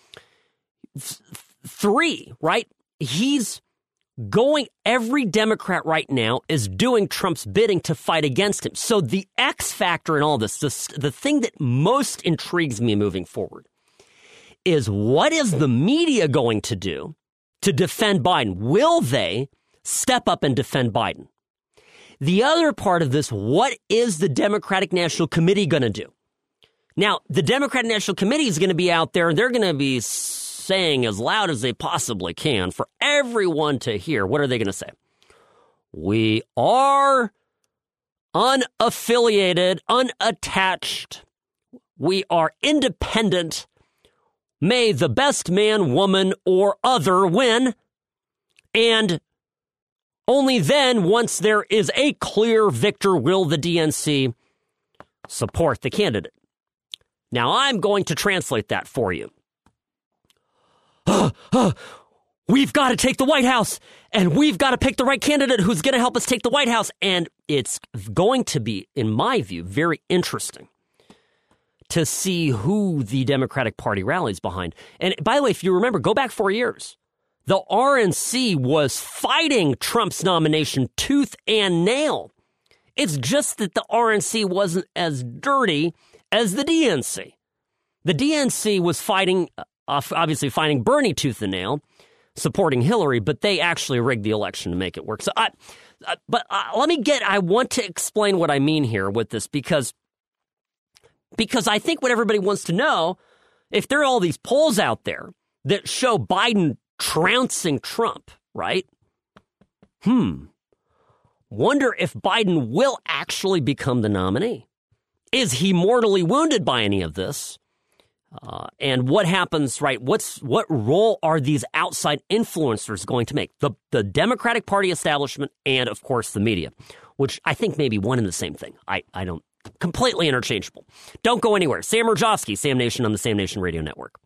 Three, right? Every Democrat right now is doing Trump's bidding to fight against him. So the X factor in all this, the thing that most intrigues me moving forward, is what is the media going to do to defend Biden? Will they step up and defend Biden. The other part of this, what is the Democratic National Committee going to do? Now, the Democratic National Committee is going to be out there, and they're going to be saying as loud as they possibly can for everyone to hear. What are they going to say? We are unaffiliated, unattached. We are independent. May the best man, woman, or other win. And only then, once there is a clear victor, will the DNC support the candidate. Now, I'm going to translate that for you. We've got to take the White House, and we've got to pick the right candidate who's going to help us take the White House. And it's going to be, in my view, very interesting to see who the Democratic Party rallies behind. And by the way, if you remember, go back 4 years. The RNC was fighting Trump's nomination tooth and nail. It's just that the RNC wasn't as dirty as the DNC. The DNC was fighting, obviously fighting Bernie tooth and nail, supporting Hillary, but they actually rigged the election to make it work. So, I want to explain what I mean here with this because I think what everybody wants to know, if there are all these polls out there that show Biden trouncing Trump, right? Wonder if Biden will actually become the nominee. Is he mortally wounded by any of this? And what happens, right? What role are these outside influencers going to make? The Democratic Party establishment and, of course, the media, which I think may be one and the same thing. I don't, completely interchangeable. Don't go anywhere. Sam Rajovsky, Sam Nation on the Sam Nation Radio Network.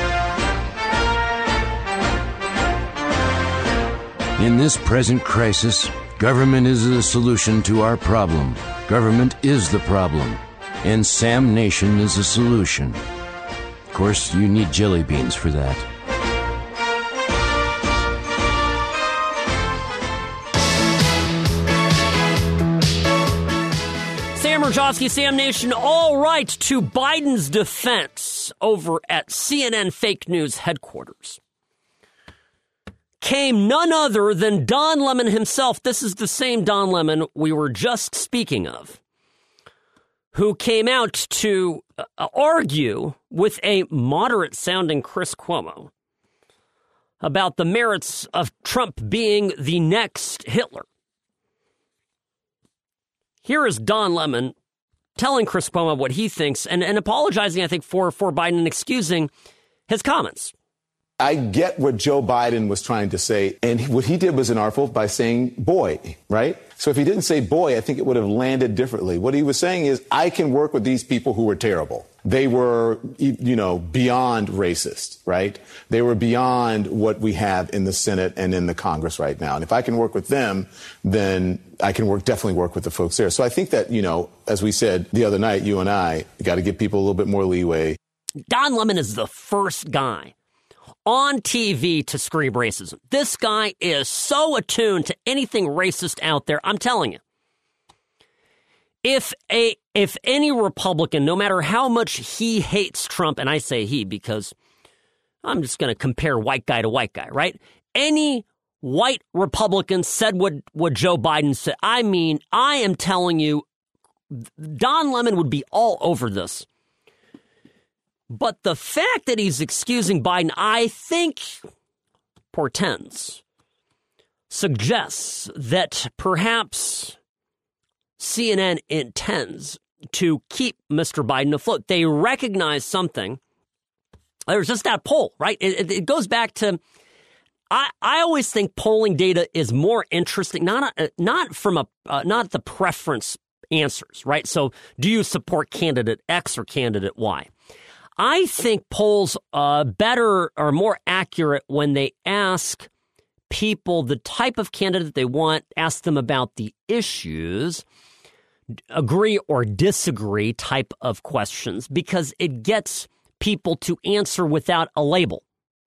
In this present crisis, government is the solution to our problem. Government is the problem. And Sam Nation is the solution. Of course, you need jelly beans for that. Sam Rajovsky, Sam Nation. All right, to Biden's defense over at CNN fake news headquarters came none other than Don Lemon himself. This is the same Don Lemon we were just speaking of, who came out to argue with a moderate-sounding Chris Cuomo about the merits of Trump being the next Hitler. Here is Don Lemon telling Chris Cuomo what he thinks and apologizing, I think, for Biden and excusing his comments. I get what Joe Biden was trying to say, and what he did was inartful by saying boy, right? So if he didn't say boy, I think it would have landed differently. What he was saying is, I can work with these people who were terrible. They were, beyond racist, right? They were beyond what we have in the Senate and in the Congress right now. And if I can work with them, then I can definitely work with the folks there. So I think that, as we said the other night, you and I got to give people a little bit more leeway. Don Lemon is the first guy on TV to scream racism. This guy is so attuned to anything racist out there. I'm telling you. If any Republican, no matter how much he hates Trump, and I say he because I'm just going to compare white guy to white guy, right? Any white Republican said what Joe Biden said. I mean, I am telling you, Don Lemon would be all over this. But the fact that he's excusing Biden, I think, suggests that perhaps CNN intends to keep Mr. Biden afloat. They recognize something. There's just that poll, right? It goes back to, I always think polling data is more interesting, not the preference answers, right? So do you support candidate X or candidate Y? I think polls better or more accurate when they ask people the type of candidate they want, ask them about the issues, agree or disagree type of questions, because it gets people to answer without a label.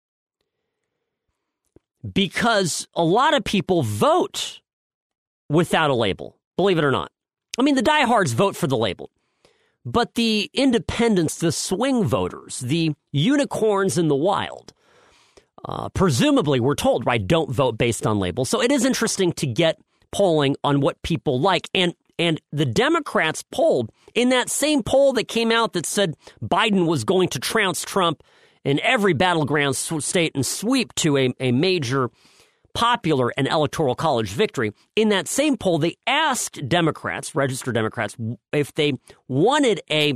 Because a lot of people vote without a label, believe it or not. I mean, the diehards vote for the label. But the independents, the swing voters, the unicorns in the wild, presumably, we're told, right, don't vote based on labels. So it is interesting to get polling on what people like. And the Democrats polled in that same poll that came out that said Biden was going to trounce Trump in every battleground state and sweep to a major popular and electoral college victory. In that same poll, they asked Democrats, registered Democrats, if they wanted a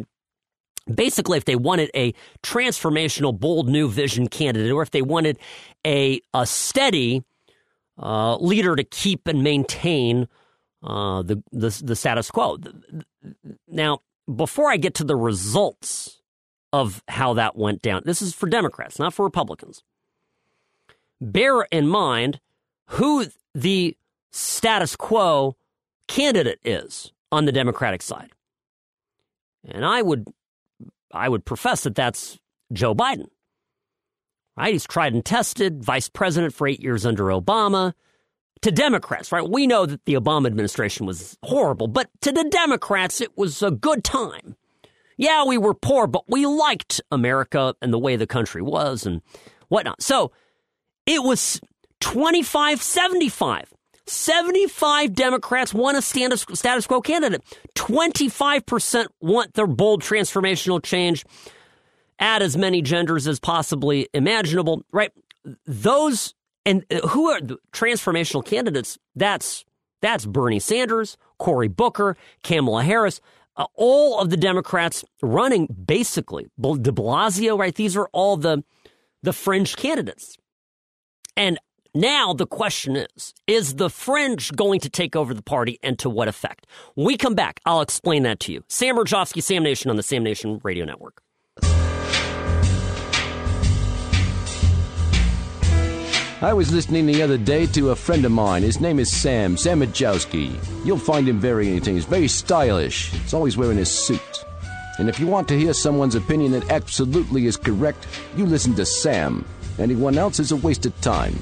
transformational, bold new vision candidate, or if they wanted a steady leader to keep and maintain the status quo. Now, before I get to the results of how that went down, this is for Democrats, not for Republicans. Bear in mind who the status quo candidate is on the Democratic side. And I would profess that that's Joe Biden. Right? He's tried and tested, vice president for 8 years under Obama. To Democrats, right? We know that the Obama administration was horrible, but to the Democrats, it was a good time. Yeah, we were poor, but we liked America and the way the country was and whatnot. So it was 25-75. 75 Democrats want a status quo candidate. 25% want their bold transformational change, add as many genders as possibly imaginable, right? Those, and who are the transformational candidates? That's Bernie Sanders, Cory Booker, Kamala Harris, all of the Democrats running basically. De Blasio, right? These are all the fringe candidates. And now the question is the fringe going to take over the party and to what effect? When we come back, I'll explain that to you. Sam Rajovsky, Sam Nation on the Sam Nation Radio Network. I was listening the other day to a friend of mine. His name is Sam Rajowski. You'll find him very entertaining. He's very stylish. He's always wearing his suit. And if you want to hear someone's opinion that absolutely is correct, you listen to Sam. Anyone else is a waste of time.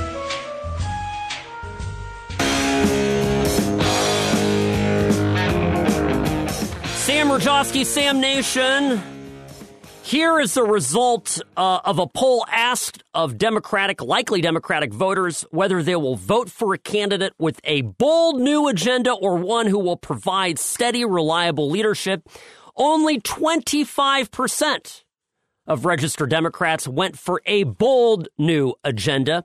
Sam Rajovsky, Sam Nation. Here is the result of a poll asked of likely Democratic voters whether they will vote for a candidate with a bold new agenda or one who will provide steady, reliable leadership. Only 25% of registered Democrats went for a bold new agenda.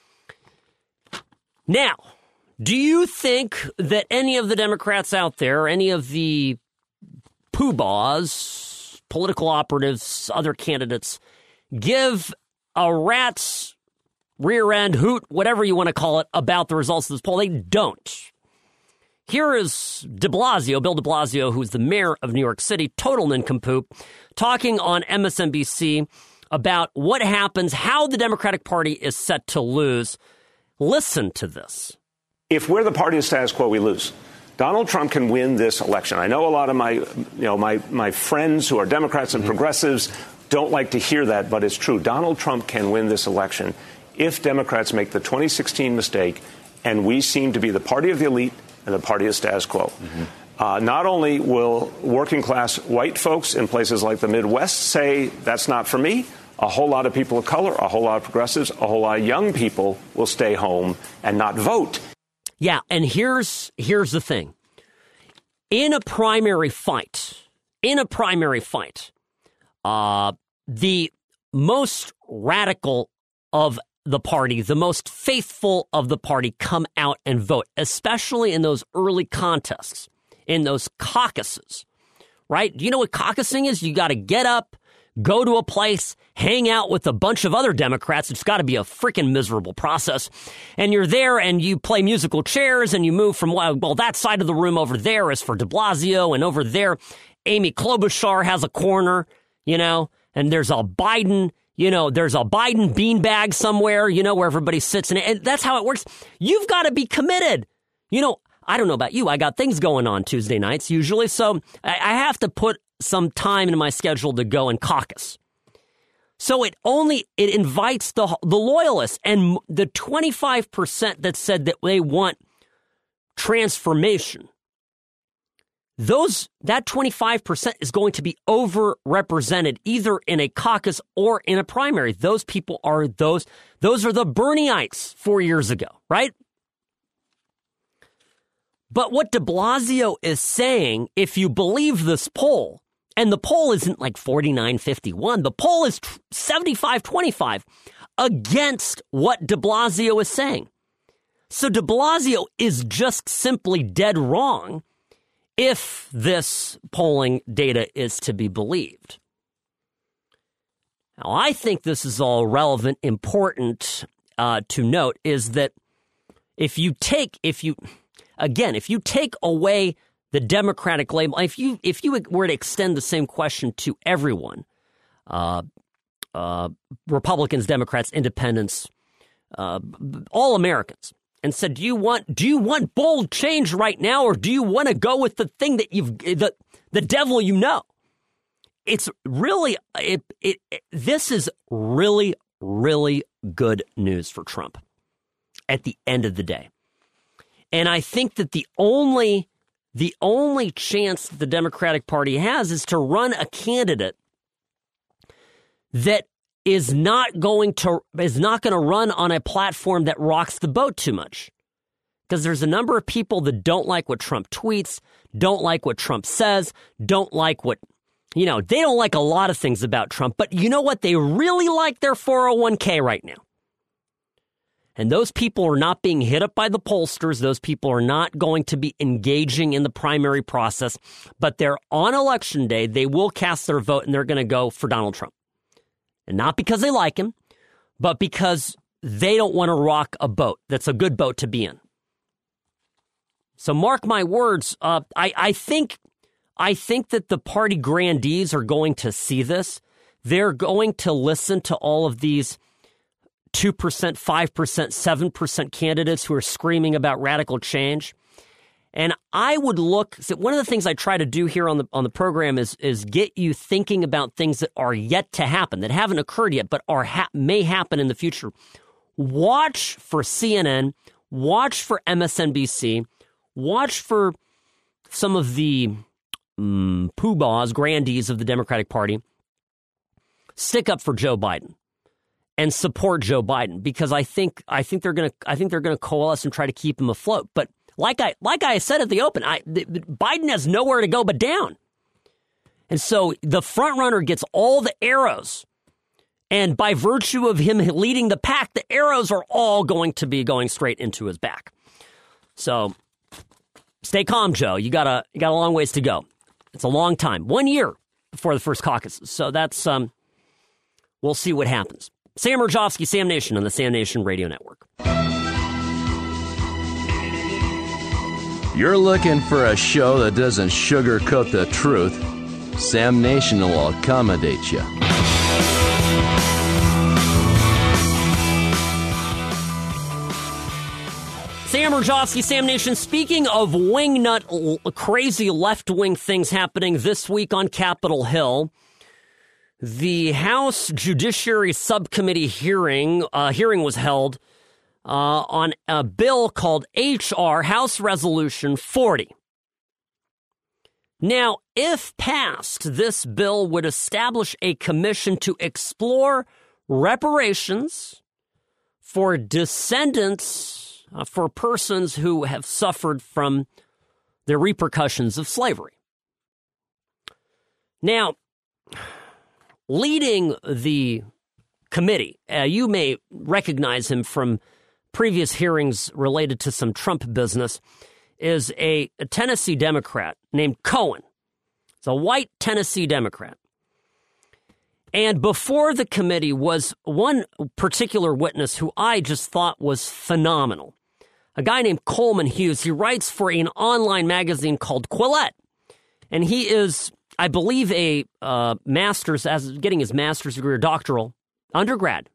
Now, do you think that any of the Democrats out there, any of the poobahs, political operatives, other candidates, give a rat's rear end hoot, whatever you want to call it, about the results of this poll? They don't. Here is Bill de Blasio, who's the mayor of New York City, total nincompoop, talking on MSNBC about what happens, how the Democratic Party is set to lose. Listen to this. If we're the party of status quo, we lose. Donald Trump can win this election. I know a lot of my friends who are Democrats and progressives don't like to hear that, but it's true. Donald Trump can win this election if Democrats make the 2016 mistake and we seem to be the party of the elite and the party of status quo. Not only will working class white folks in places like the Midwest say that's not for me, a whole lot of people of color, a whole lot of progressives, a whole lot of young people will stay home and not vote. Yeah, and here's the thing. In a primary fight, the most radical of the party, the most faithful of the party come out and vote, especially in those early contests, in those caucuses, right? Do you know what caucusing is? You got to get up, go to a place, hang out with a bunch of other Democrats. It's got to be a freaking miserable process. And you're there and you play musical chairs and you move from, well, that side of the room over there is for de Blasio, and over there, Amy Klobuchar has a corner, and there's a Biden, there's a Biden beanbag somewhere, where everybody sits. And that's how it works. You've got to be committed. I don't know about you. I got things going on Tuesday nights usually. So I have to put some time in my schedule to go and caucus. So it invites the loyalists, and the 25% that said that they want transformation. that 25% is going to be overrepresented either in a caucus or in a primary. Those people are those are the Bernieites 4 years ago, right? But what de Blasio is saying, if you believe this poll, and the poll isn't like 49-51, the poll is 75-25 against what de Blasio is saying. So de Blasio is just simply dead wrong if this polling data is to be believed. Now, I think this is all relevant, important to note, is that if you take away the Democratic label, if you were to extend the same question to everyone, Republicans, Democrats, Independents, all Americans, and said, do you want bold change right now, or do you want to go with the thing that the devil you know? It's really this is really, really good news for Trump at the end of the day. And I think that the only chance that the Democratic Party has is to run a candidate that is not going to run on a platform that rocks the boat too much. Because there's a number of people that don't like what Trump tweets, don't like what Trump says, don't like what, they don't like a lot of things about Trump. But you know what? They really like their 401k right now. And those people are not being hit up by the pollsters. Those people are not going to be engaging in the primary process. But they're on Election Day. They will cast their vote, and they're going to go for Donald Trump. And not because they like him, but because they don't want to rock a boat that's a good boat to be in. So mark my words, I think that the party grandees are going to see this. They're going to listen to all of these 2%, 5%, 7% candidates who are screaming about radical change. And I would look, so one of the things I try to do here on the program is get you thinking about things that are yet to happen, that haven't occurred yet, but may happen in the future. Watch for CNN, watch for MSNBC, watch for some of the poobahs, grandees of the Democratic Party. Stick up for Joe Biden and support Joe Biden, because I think they're going to coalesce and try to keep him afloat. But like I said at the open, Biden has nowhere to go but down. And so the front runner gets all the arrows. And by virtue of him leading the pack, the arrows are all going to be going straight into his back. So stay calm, Joe. You got a long ways to go. It's a long time. 1 year before the first caucuses. So that's we'll see what happens. Sam Mirejovsky, Sam Nation on the Sam Nation Radio Network. You're looking for a show that doesn't sugarcoat the truth. Sam Nation will accommodate you. Sam Mirejovsky, Sam Nation. Speaking of wingnut, crazy left-wing things happening this week on Capitol Hill, the House Judiciary Subcommittee hearing was held on a bill called H.R. House Resolution 40. Now, if passed, this bill would establish a commission to explore reparations for descendants, for persons who have suffered from the repercussions of slavery. Now, leading the committee, you may recognize him from previous hearings related to some Trump business, is a Tennessee Democrat named Cohen. It's a white Tennessee Democrat. And before the committee was one particular witness who I just thought was phenomenal. A guy named Coleman Hughes. He writes for an online magazine called Quillette. And he is, I believe, a getting his master's degree or doctoral undergrad.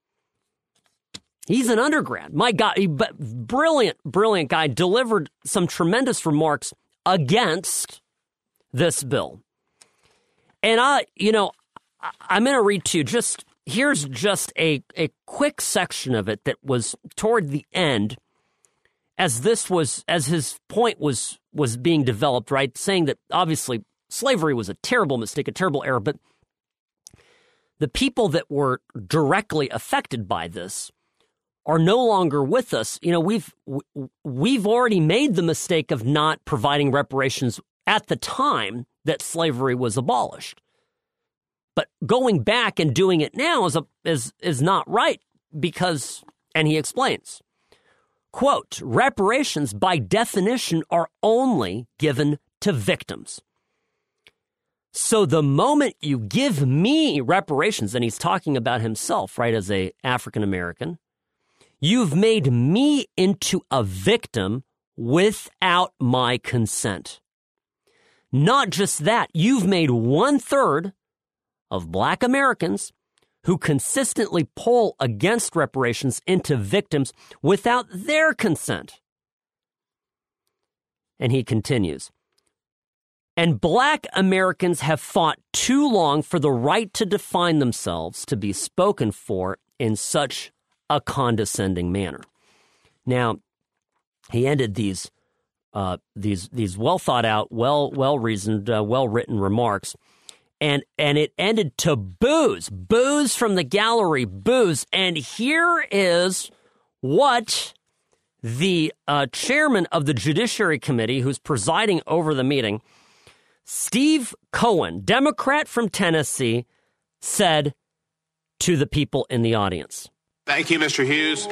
He's an undergrad. My God, brilliant guy, delivered some tremendous remarks against this bill. And I'm going to read to you here's a quick section of it that was toward the end as his point was being developed, right, saying that obviously slavery was a terrible mistake, a terrible error, but the people that were directly affected by this are no longer with us. You know, we've already made the mistake of not providing reparations at the time that slavery was abolished. But going back and doing it now is not right because, and he explains, quote, reparations by definition are only given to victims. So the moment you give me reparations, and he's talking about himself, right, as a African American, you've made me into a victim without my consent. Not just that, you've made 1/3 of Black Americans who consistently poll against reparations into victims without their consent. And he continues, and Black Americans have fought too long for the right to define themselves to be spoken for in such a condescending manner. Now, he ended these well thought out, well reasoned, well written remarks, and it ended to boos from the gallery, boos. And here is what the chairman of the Judiciary Committee, who's presiding over the meeting, Steve Cohen, Democrat from Tennessee, said to the people in the audience. Thank you, Mr. Hughes.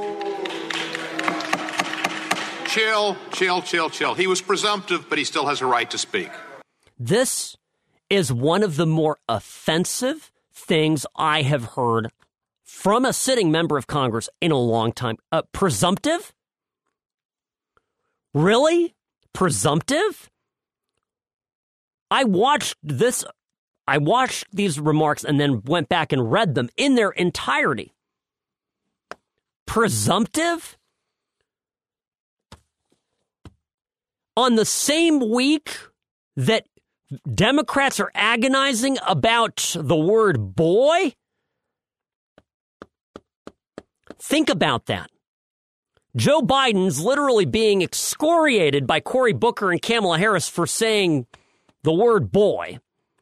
Chill. He was presumptive, but he still has a right to speak. This is one of the more offensive things I have heard from a sitting member of Congress in a long time. Presumptive? Really? Presumptive? I watched these remarks and then went back and read them in their entirety. Presumptive? On the same week that Democrats are agonizing about the word boy? Think about that. Joe Biden's literally being excoriated by Cory Booker and Kamala Harris for saying the word boy.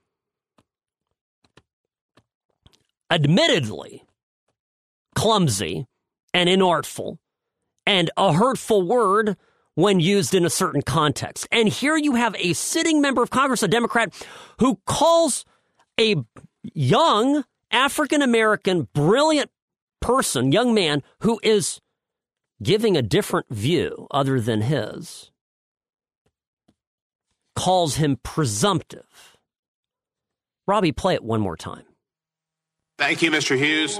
Admittedly clumsy and inartful and a hurtful word when used in a certain context. And here you have a sitting member of Congress, a Democrat, who calls a young African-American, brilliant person, young man, who is giving a different view other than his, calls him presumptive. Robbie, play it one more time. Thank you, Mr. Hughes.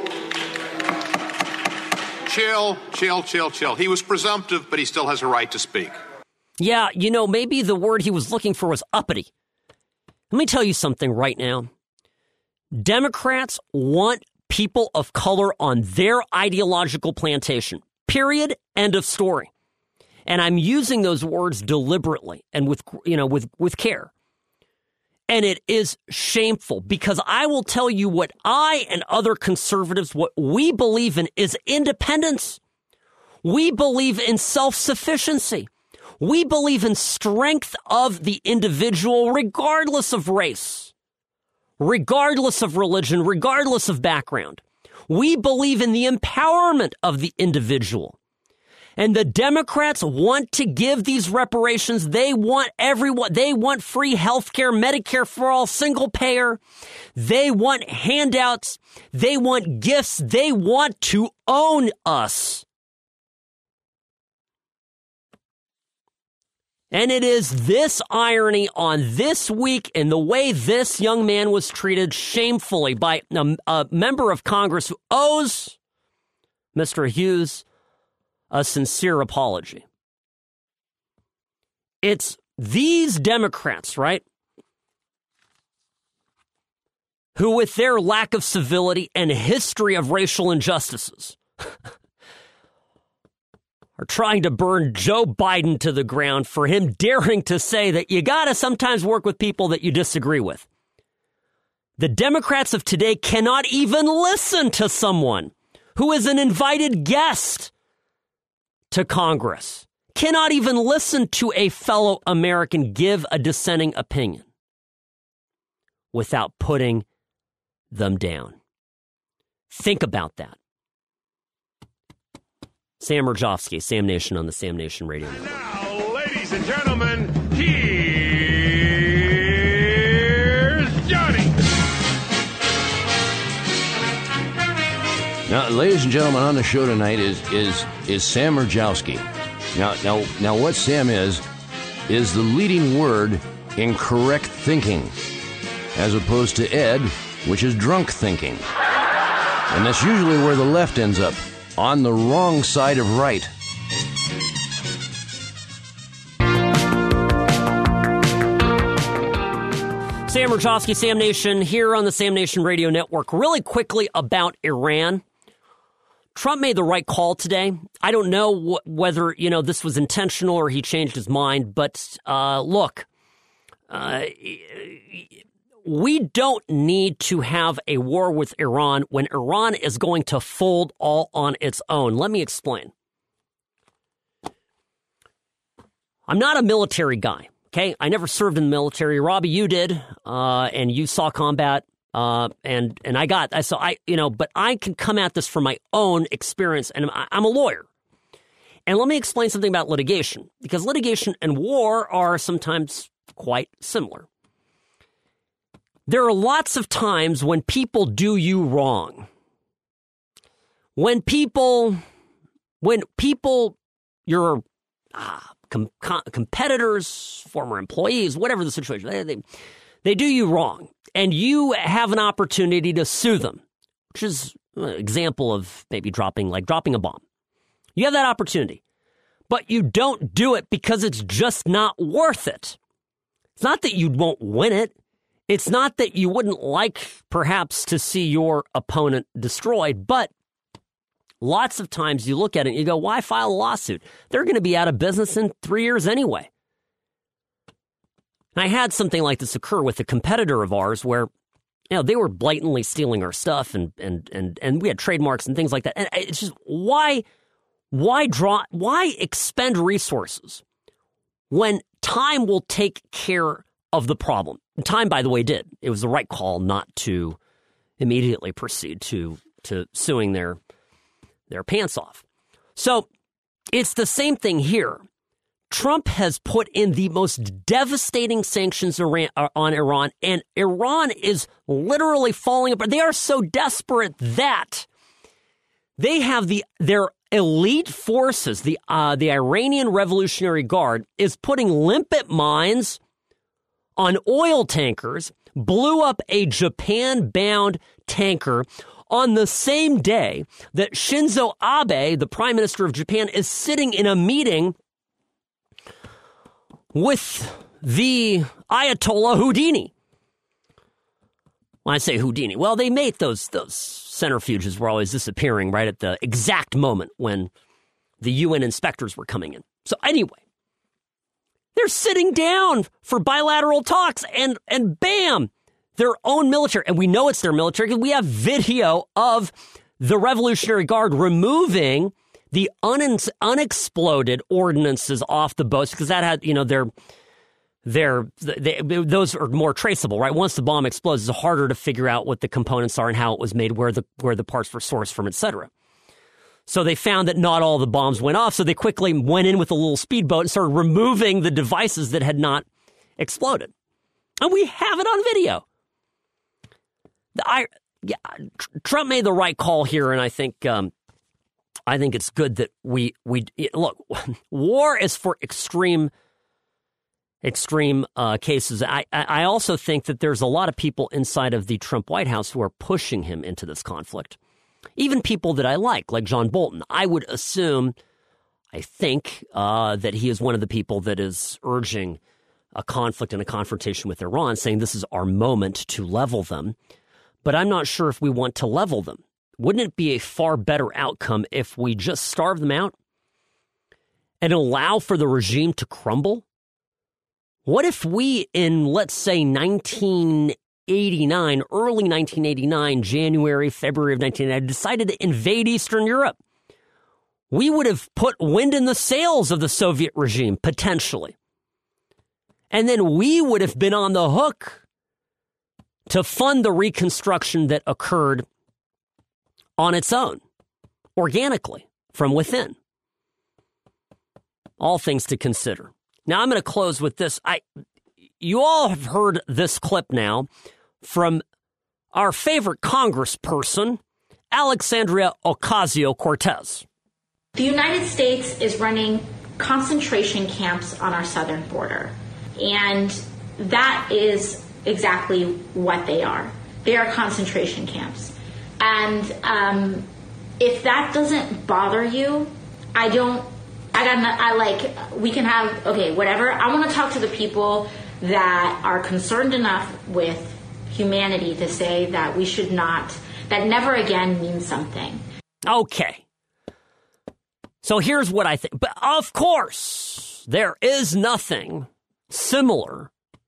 Chill. He was presumptive, but he still has a right to speak. Yeah, you know, maybe the word he was looking for was uppity. Let me tell you something right now. Democrats want people of color on their ideological plantation. Period. End of story. And I'm using those words deliberately and with care. And it is shameful because I will tell you what I and other conservatives, what we believe in is independence. We believe in self-sufficiency. We believe in strength of the individual regardless of race, regardless of religion, regardless of background. We believe in the empowerment of the individual. And the Democrats want to give these reparations. They want everyone. They want free health care, Medicare for all, single payer. They want handouts. They want gifts. They want to own us. And it is this irony on this week in the way this young man was treated shamefully by a member of Congress who owes Mr. Hughes a sincere apology. It's these Democrats, right, who with their lack of civility and history of racial injustices are trying to burn Joe Biden to the ground for him daring to say that you gotta sometimes work with people that you disagree with. The Democrats of today cannot even listen to someone who is an invited guest to Congress cannot even listen to a fellow American give a dissenting opinion without putting them down. Think about that. Sam Mirejovsky, Sam Nation on the Sam Nation Radio Network. Now, ladies and gentlemen, here's Johnny. Now, ladies and gentlemen, on the show tonight is Sam Mirejovsky. Now, what Sam is the leading word in correct thinking, as opposed to Ed, which is drunk thinking. And that's usually where the left ends up, on the wrong side of right. Sam Mirejovsky, Sam Nation, here on the Sam Nation Radio Network. Really quickly about Iran. Trump made the right call today. I don't know whether, this was intentional or he changed his mind, but look, we don't need to have a war with Iran when Iran is going to fold all on its own. Let me explain. I'm not a military guy, okay? I never served in the military. Robbie, you did, and you saw combat. But I can come at this from my own experience, and I'm a lawyer. And let me explain something about litigation, because litigation and war are sometimes quite similar. There are lots of times when people do you wrong. When people, your competitors, former employees, whatever the situation, they do you wrong. And you have an opportunity to sue them, which is an example of maybe dropping a bomb. You have that opportunity, but you don't do it because it's just not worth it. It's not that you won't win it. It's not that you wouldn't like, perhaps, to see your opponent destroyed, but lots of times you look at it and you go, why file a lawsuit? They're going to be out of business in 3 years anyway. And I had something like this occur with a competitor of ours where, they were blatantly stealing our stuff and we had trademarks and things like that. And it's just, why expend resources when time will take care of the problem? And time, by the way, did. It was the right call not to immediately proceed to suing their pants off. So it's the same thing here. Trump has put in the most devastating sanctions on Iran, and Iran is literally falling apart. They are so desperate that they have their elite forces, the Iranian Revolutionary Guard, is putting limpet mines on oil tankers, blew up a Japan-bound tanker on the same day that Shinzo Abe, the Prime Minister of Japan, is sitting in a meeting with the Ayatollah Houdini. When I say Houdini, well, they made those centrifuges were always disappearing right at the exact moment when the UN inspectors were coming in. So anyway, they're sitting down for bilateral talks and bam, their own military. And we know it's their military because we have video of the Revolutionary Guard removing the unexploded ordinances off the boats, because that had, those are more traceable, right? Once the bomb explodes, it's harder to figure out what the components are and how it was made, where the parts were sourced from, etc. So they found that not all the bombs went off, so they quickly went in with a little speedboat and started removing the devices that had not exploded. And we have it on video. Trump made the right call here, and I think it's good that we look. War is for extreme cases. I also think that there's a lot of people inside of the Trump White House who are pushing him into this conflict. Even people that I like John Bolton. I would assume, I think, that he is one of the people that is urging a conflict and a confrontation with Iran, saying this is our moment to level them. But I'm not sure if we want to level them. Wouldn't it be a far better outcome if we just starve them out and allow for the regime to crumble? What if we, in, let's say, 1989, early 1989, January, February of 1989, decided to invade Eastern Europe? We would have put wind in the sails of the Soviet regime, potentially. And then we would have been on the hook to fund the reconstruction that occurred on its own, organically, from within. All things to consider. Now, I'm going to close with this. You all have heard this clip now from our favorite congressperson, Alexandria Ocasio-Cortez. The United States is running concentration camps on our southern border, and that is exactly what they are. They are concentration camps. And if that doesn't bother you, we can have, okay, whatever. I want to talk to the people that are concerned enough with humanity to say that we should not, that never again means something. Okay. So here's what I think. But of course, there is nothing similar,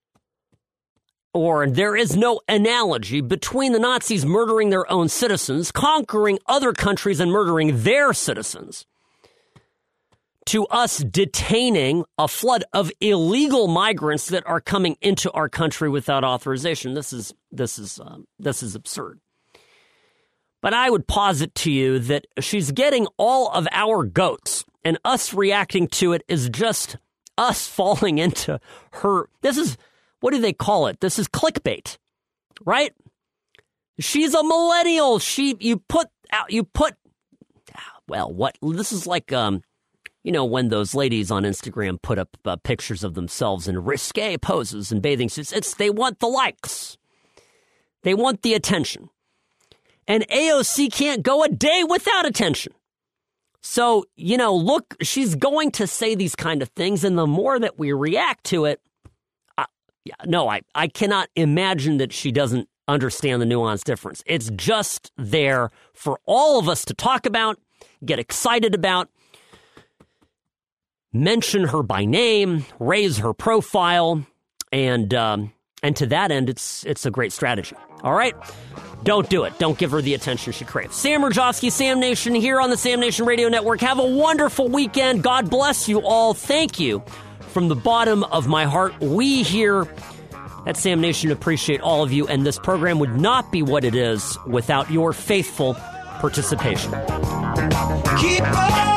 or there is no analogy between the Nazis murdering their own citizens, conquering other countries and murdering their citizens, to us detaining a flood of illegal migrants that are coming into our country without authorization. This is absurd. But I would posit to you that she's getting all of our goats, and us reacting to it is just us falling into her. This is, what do they call it? This is clickbait, right? She's a millennial. This is like, when those ladies on Instagram put up pictures of themselves in risque poses and bathing suits. They want the likes. They want the attention. And AOC can't go a day without attention. So, look, she's going to say these kind of things, and the more that we react to it, I cannot imagine that she doesn't understand the nuanced difference. It's just there for all of us to talk about, get excited about, mention her by name, raise her profile, and to that end, it's a great strategy. All right? Don't do it. Don't give her the attention she craves. Sam Rajovsky, Sam Nation, here on the Sam Nation Radio Network. Have a wonderful weekend. God bless you all. Thank you from the bottom of my heart. We here at Sam Nation appreciate all of you, and this program would not be what it is without your faithful participation. Keep on!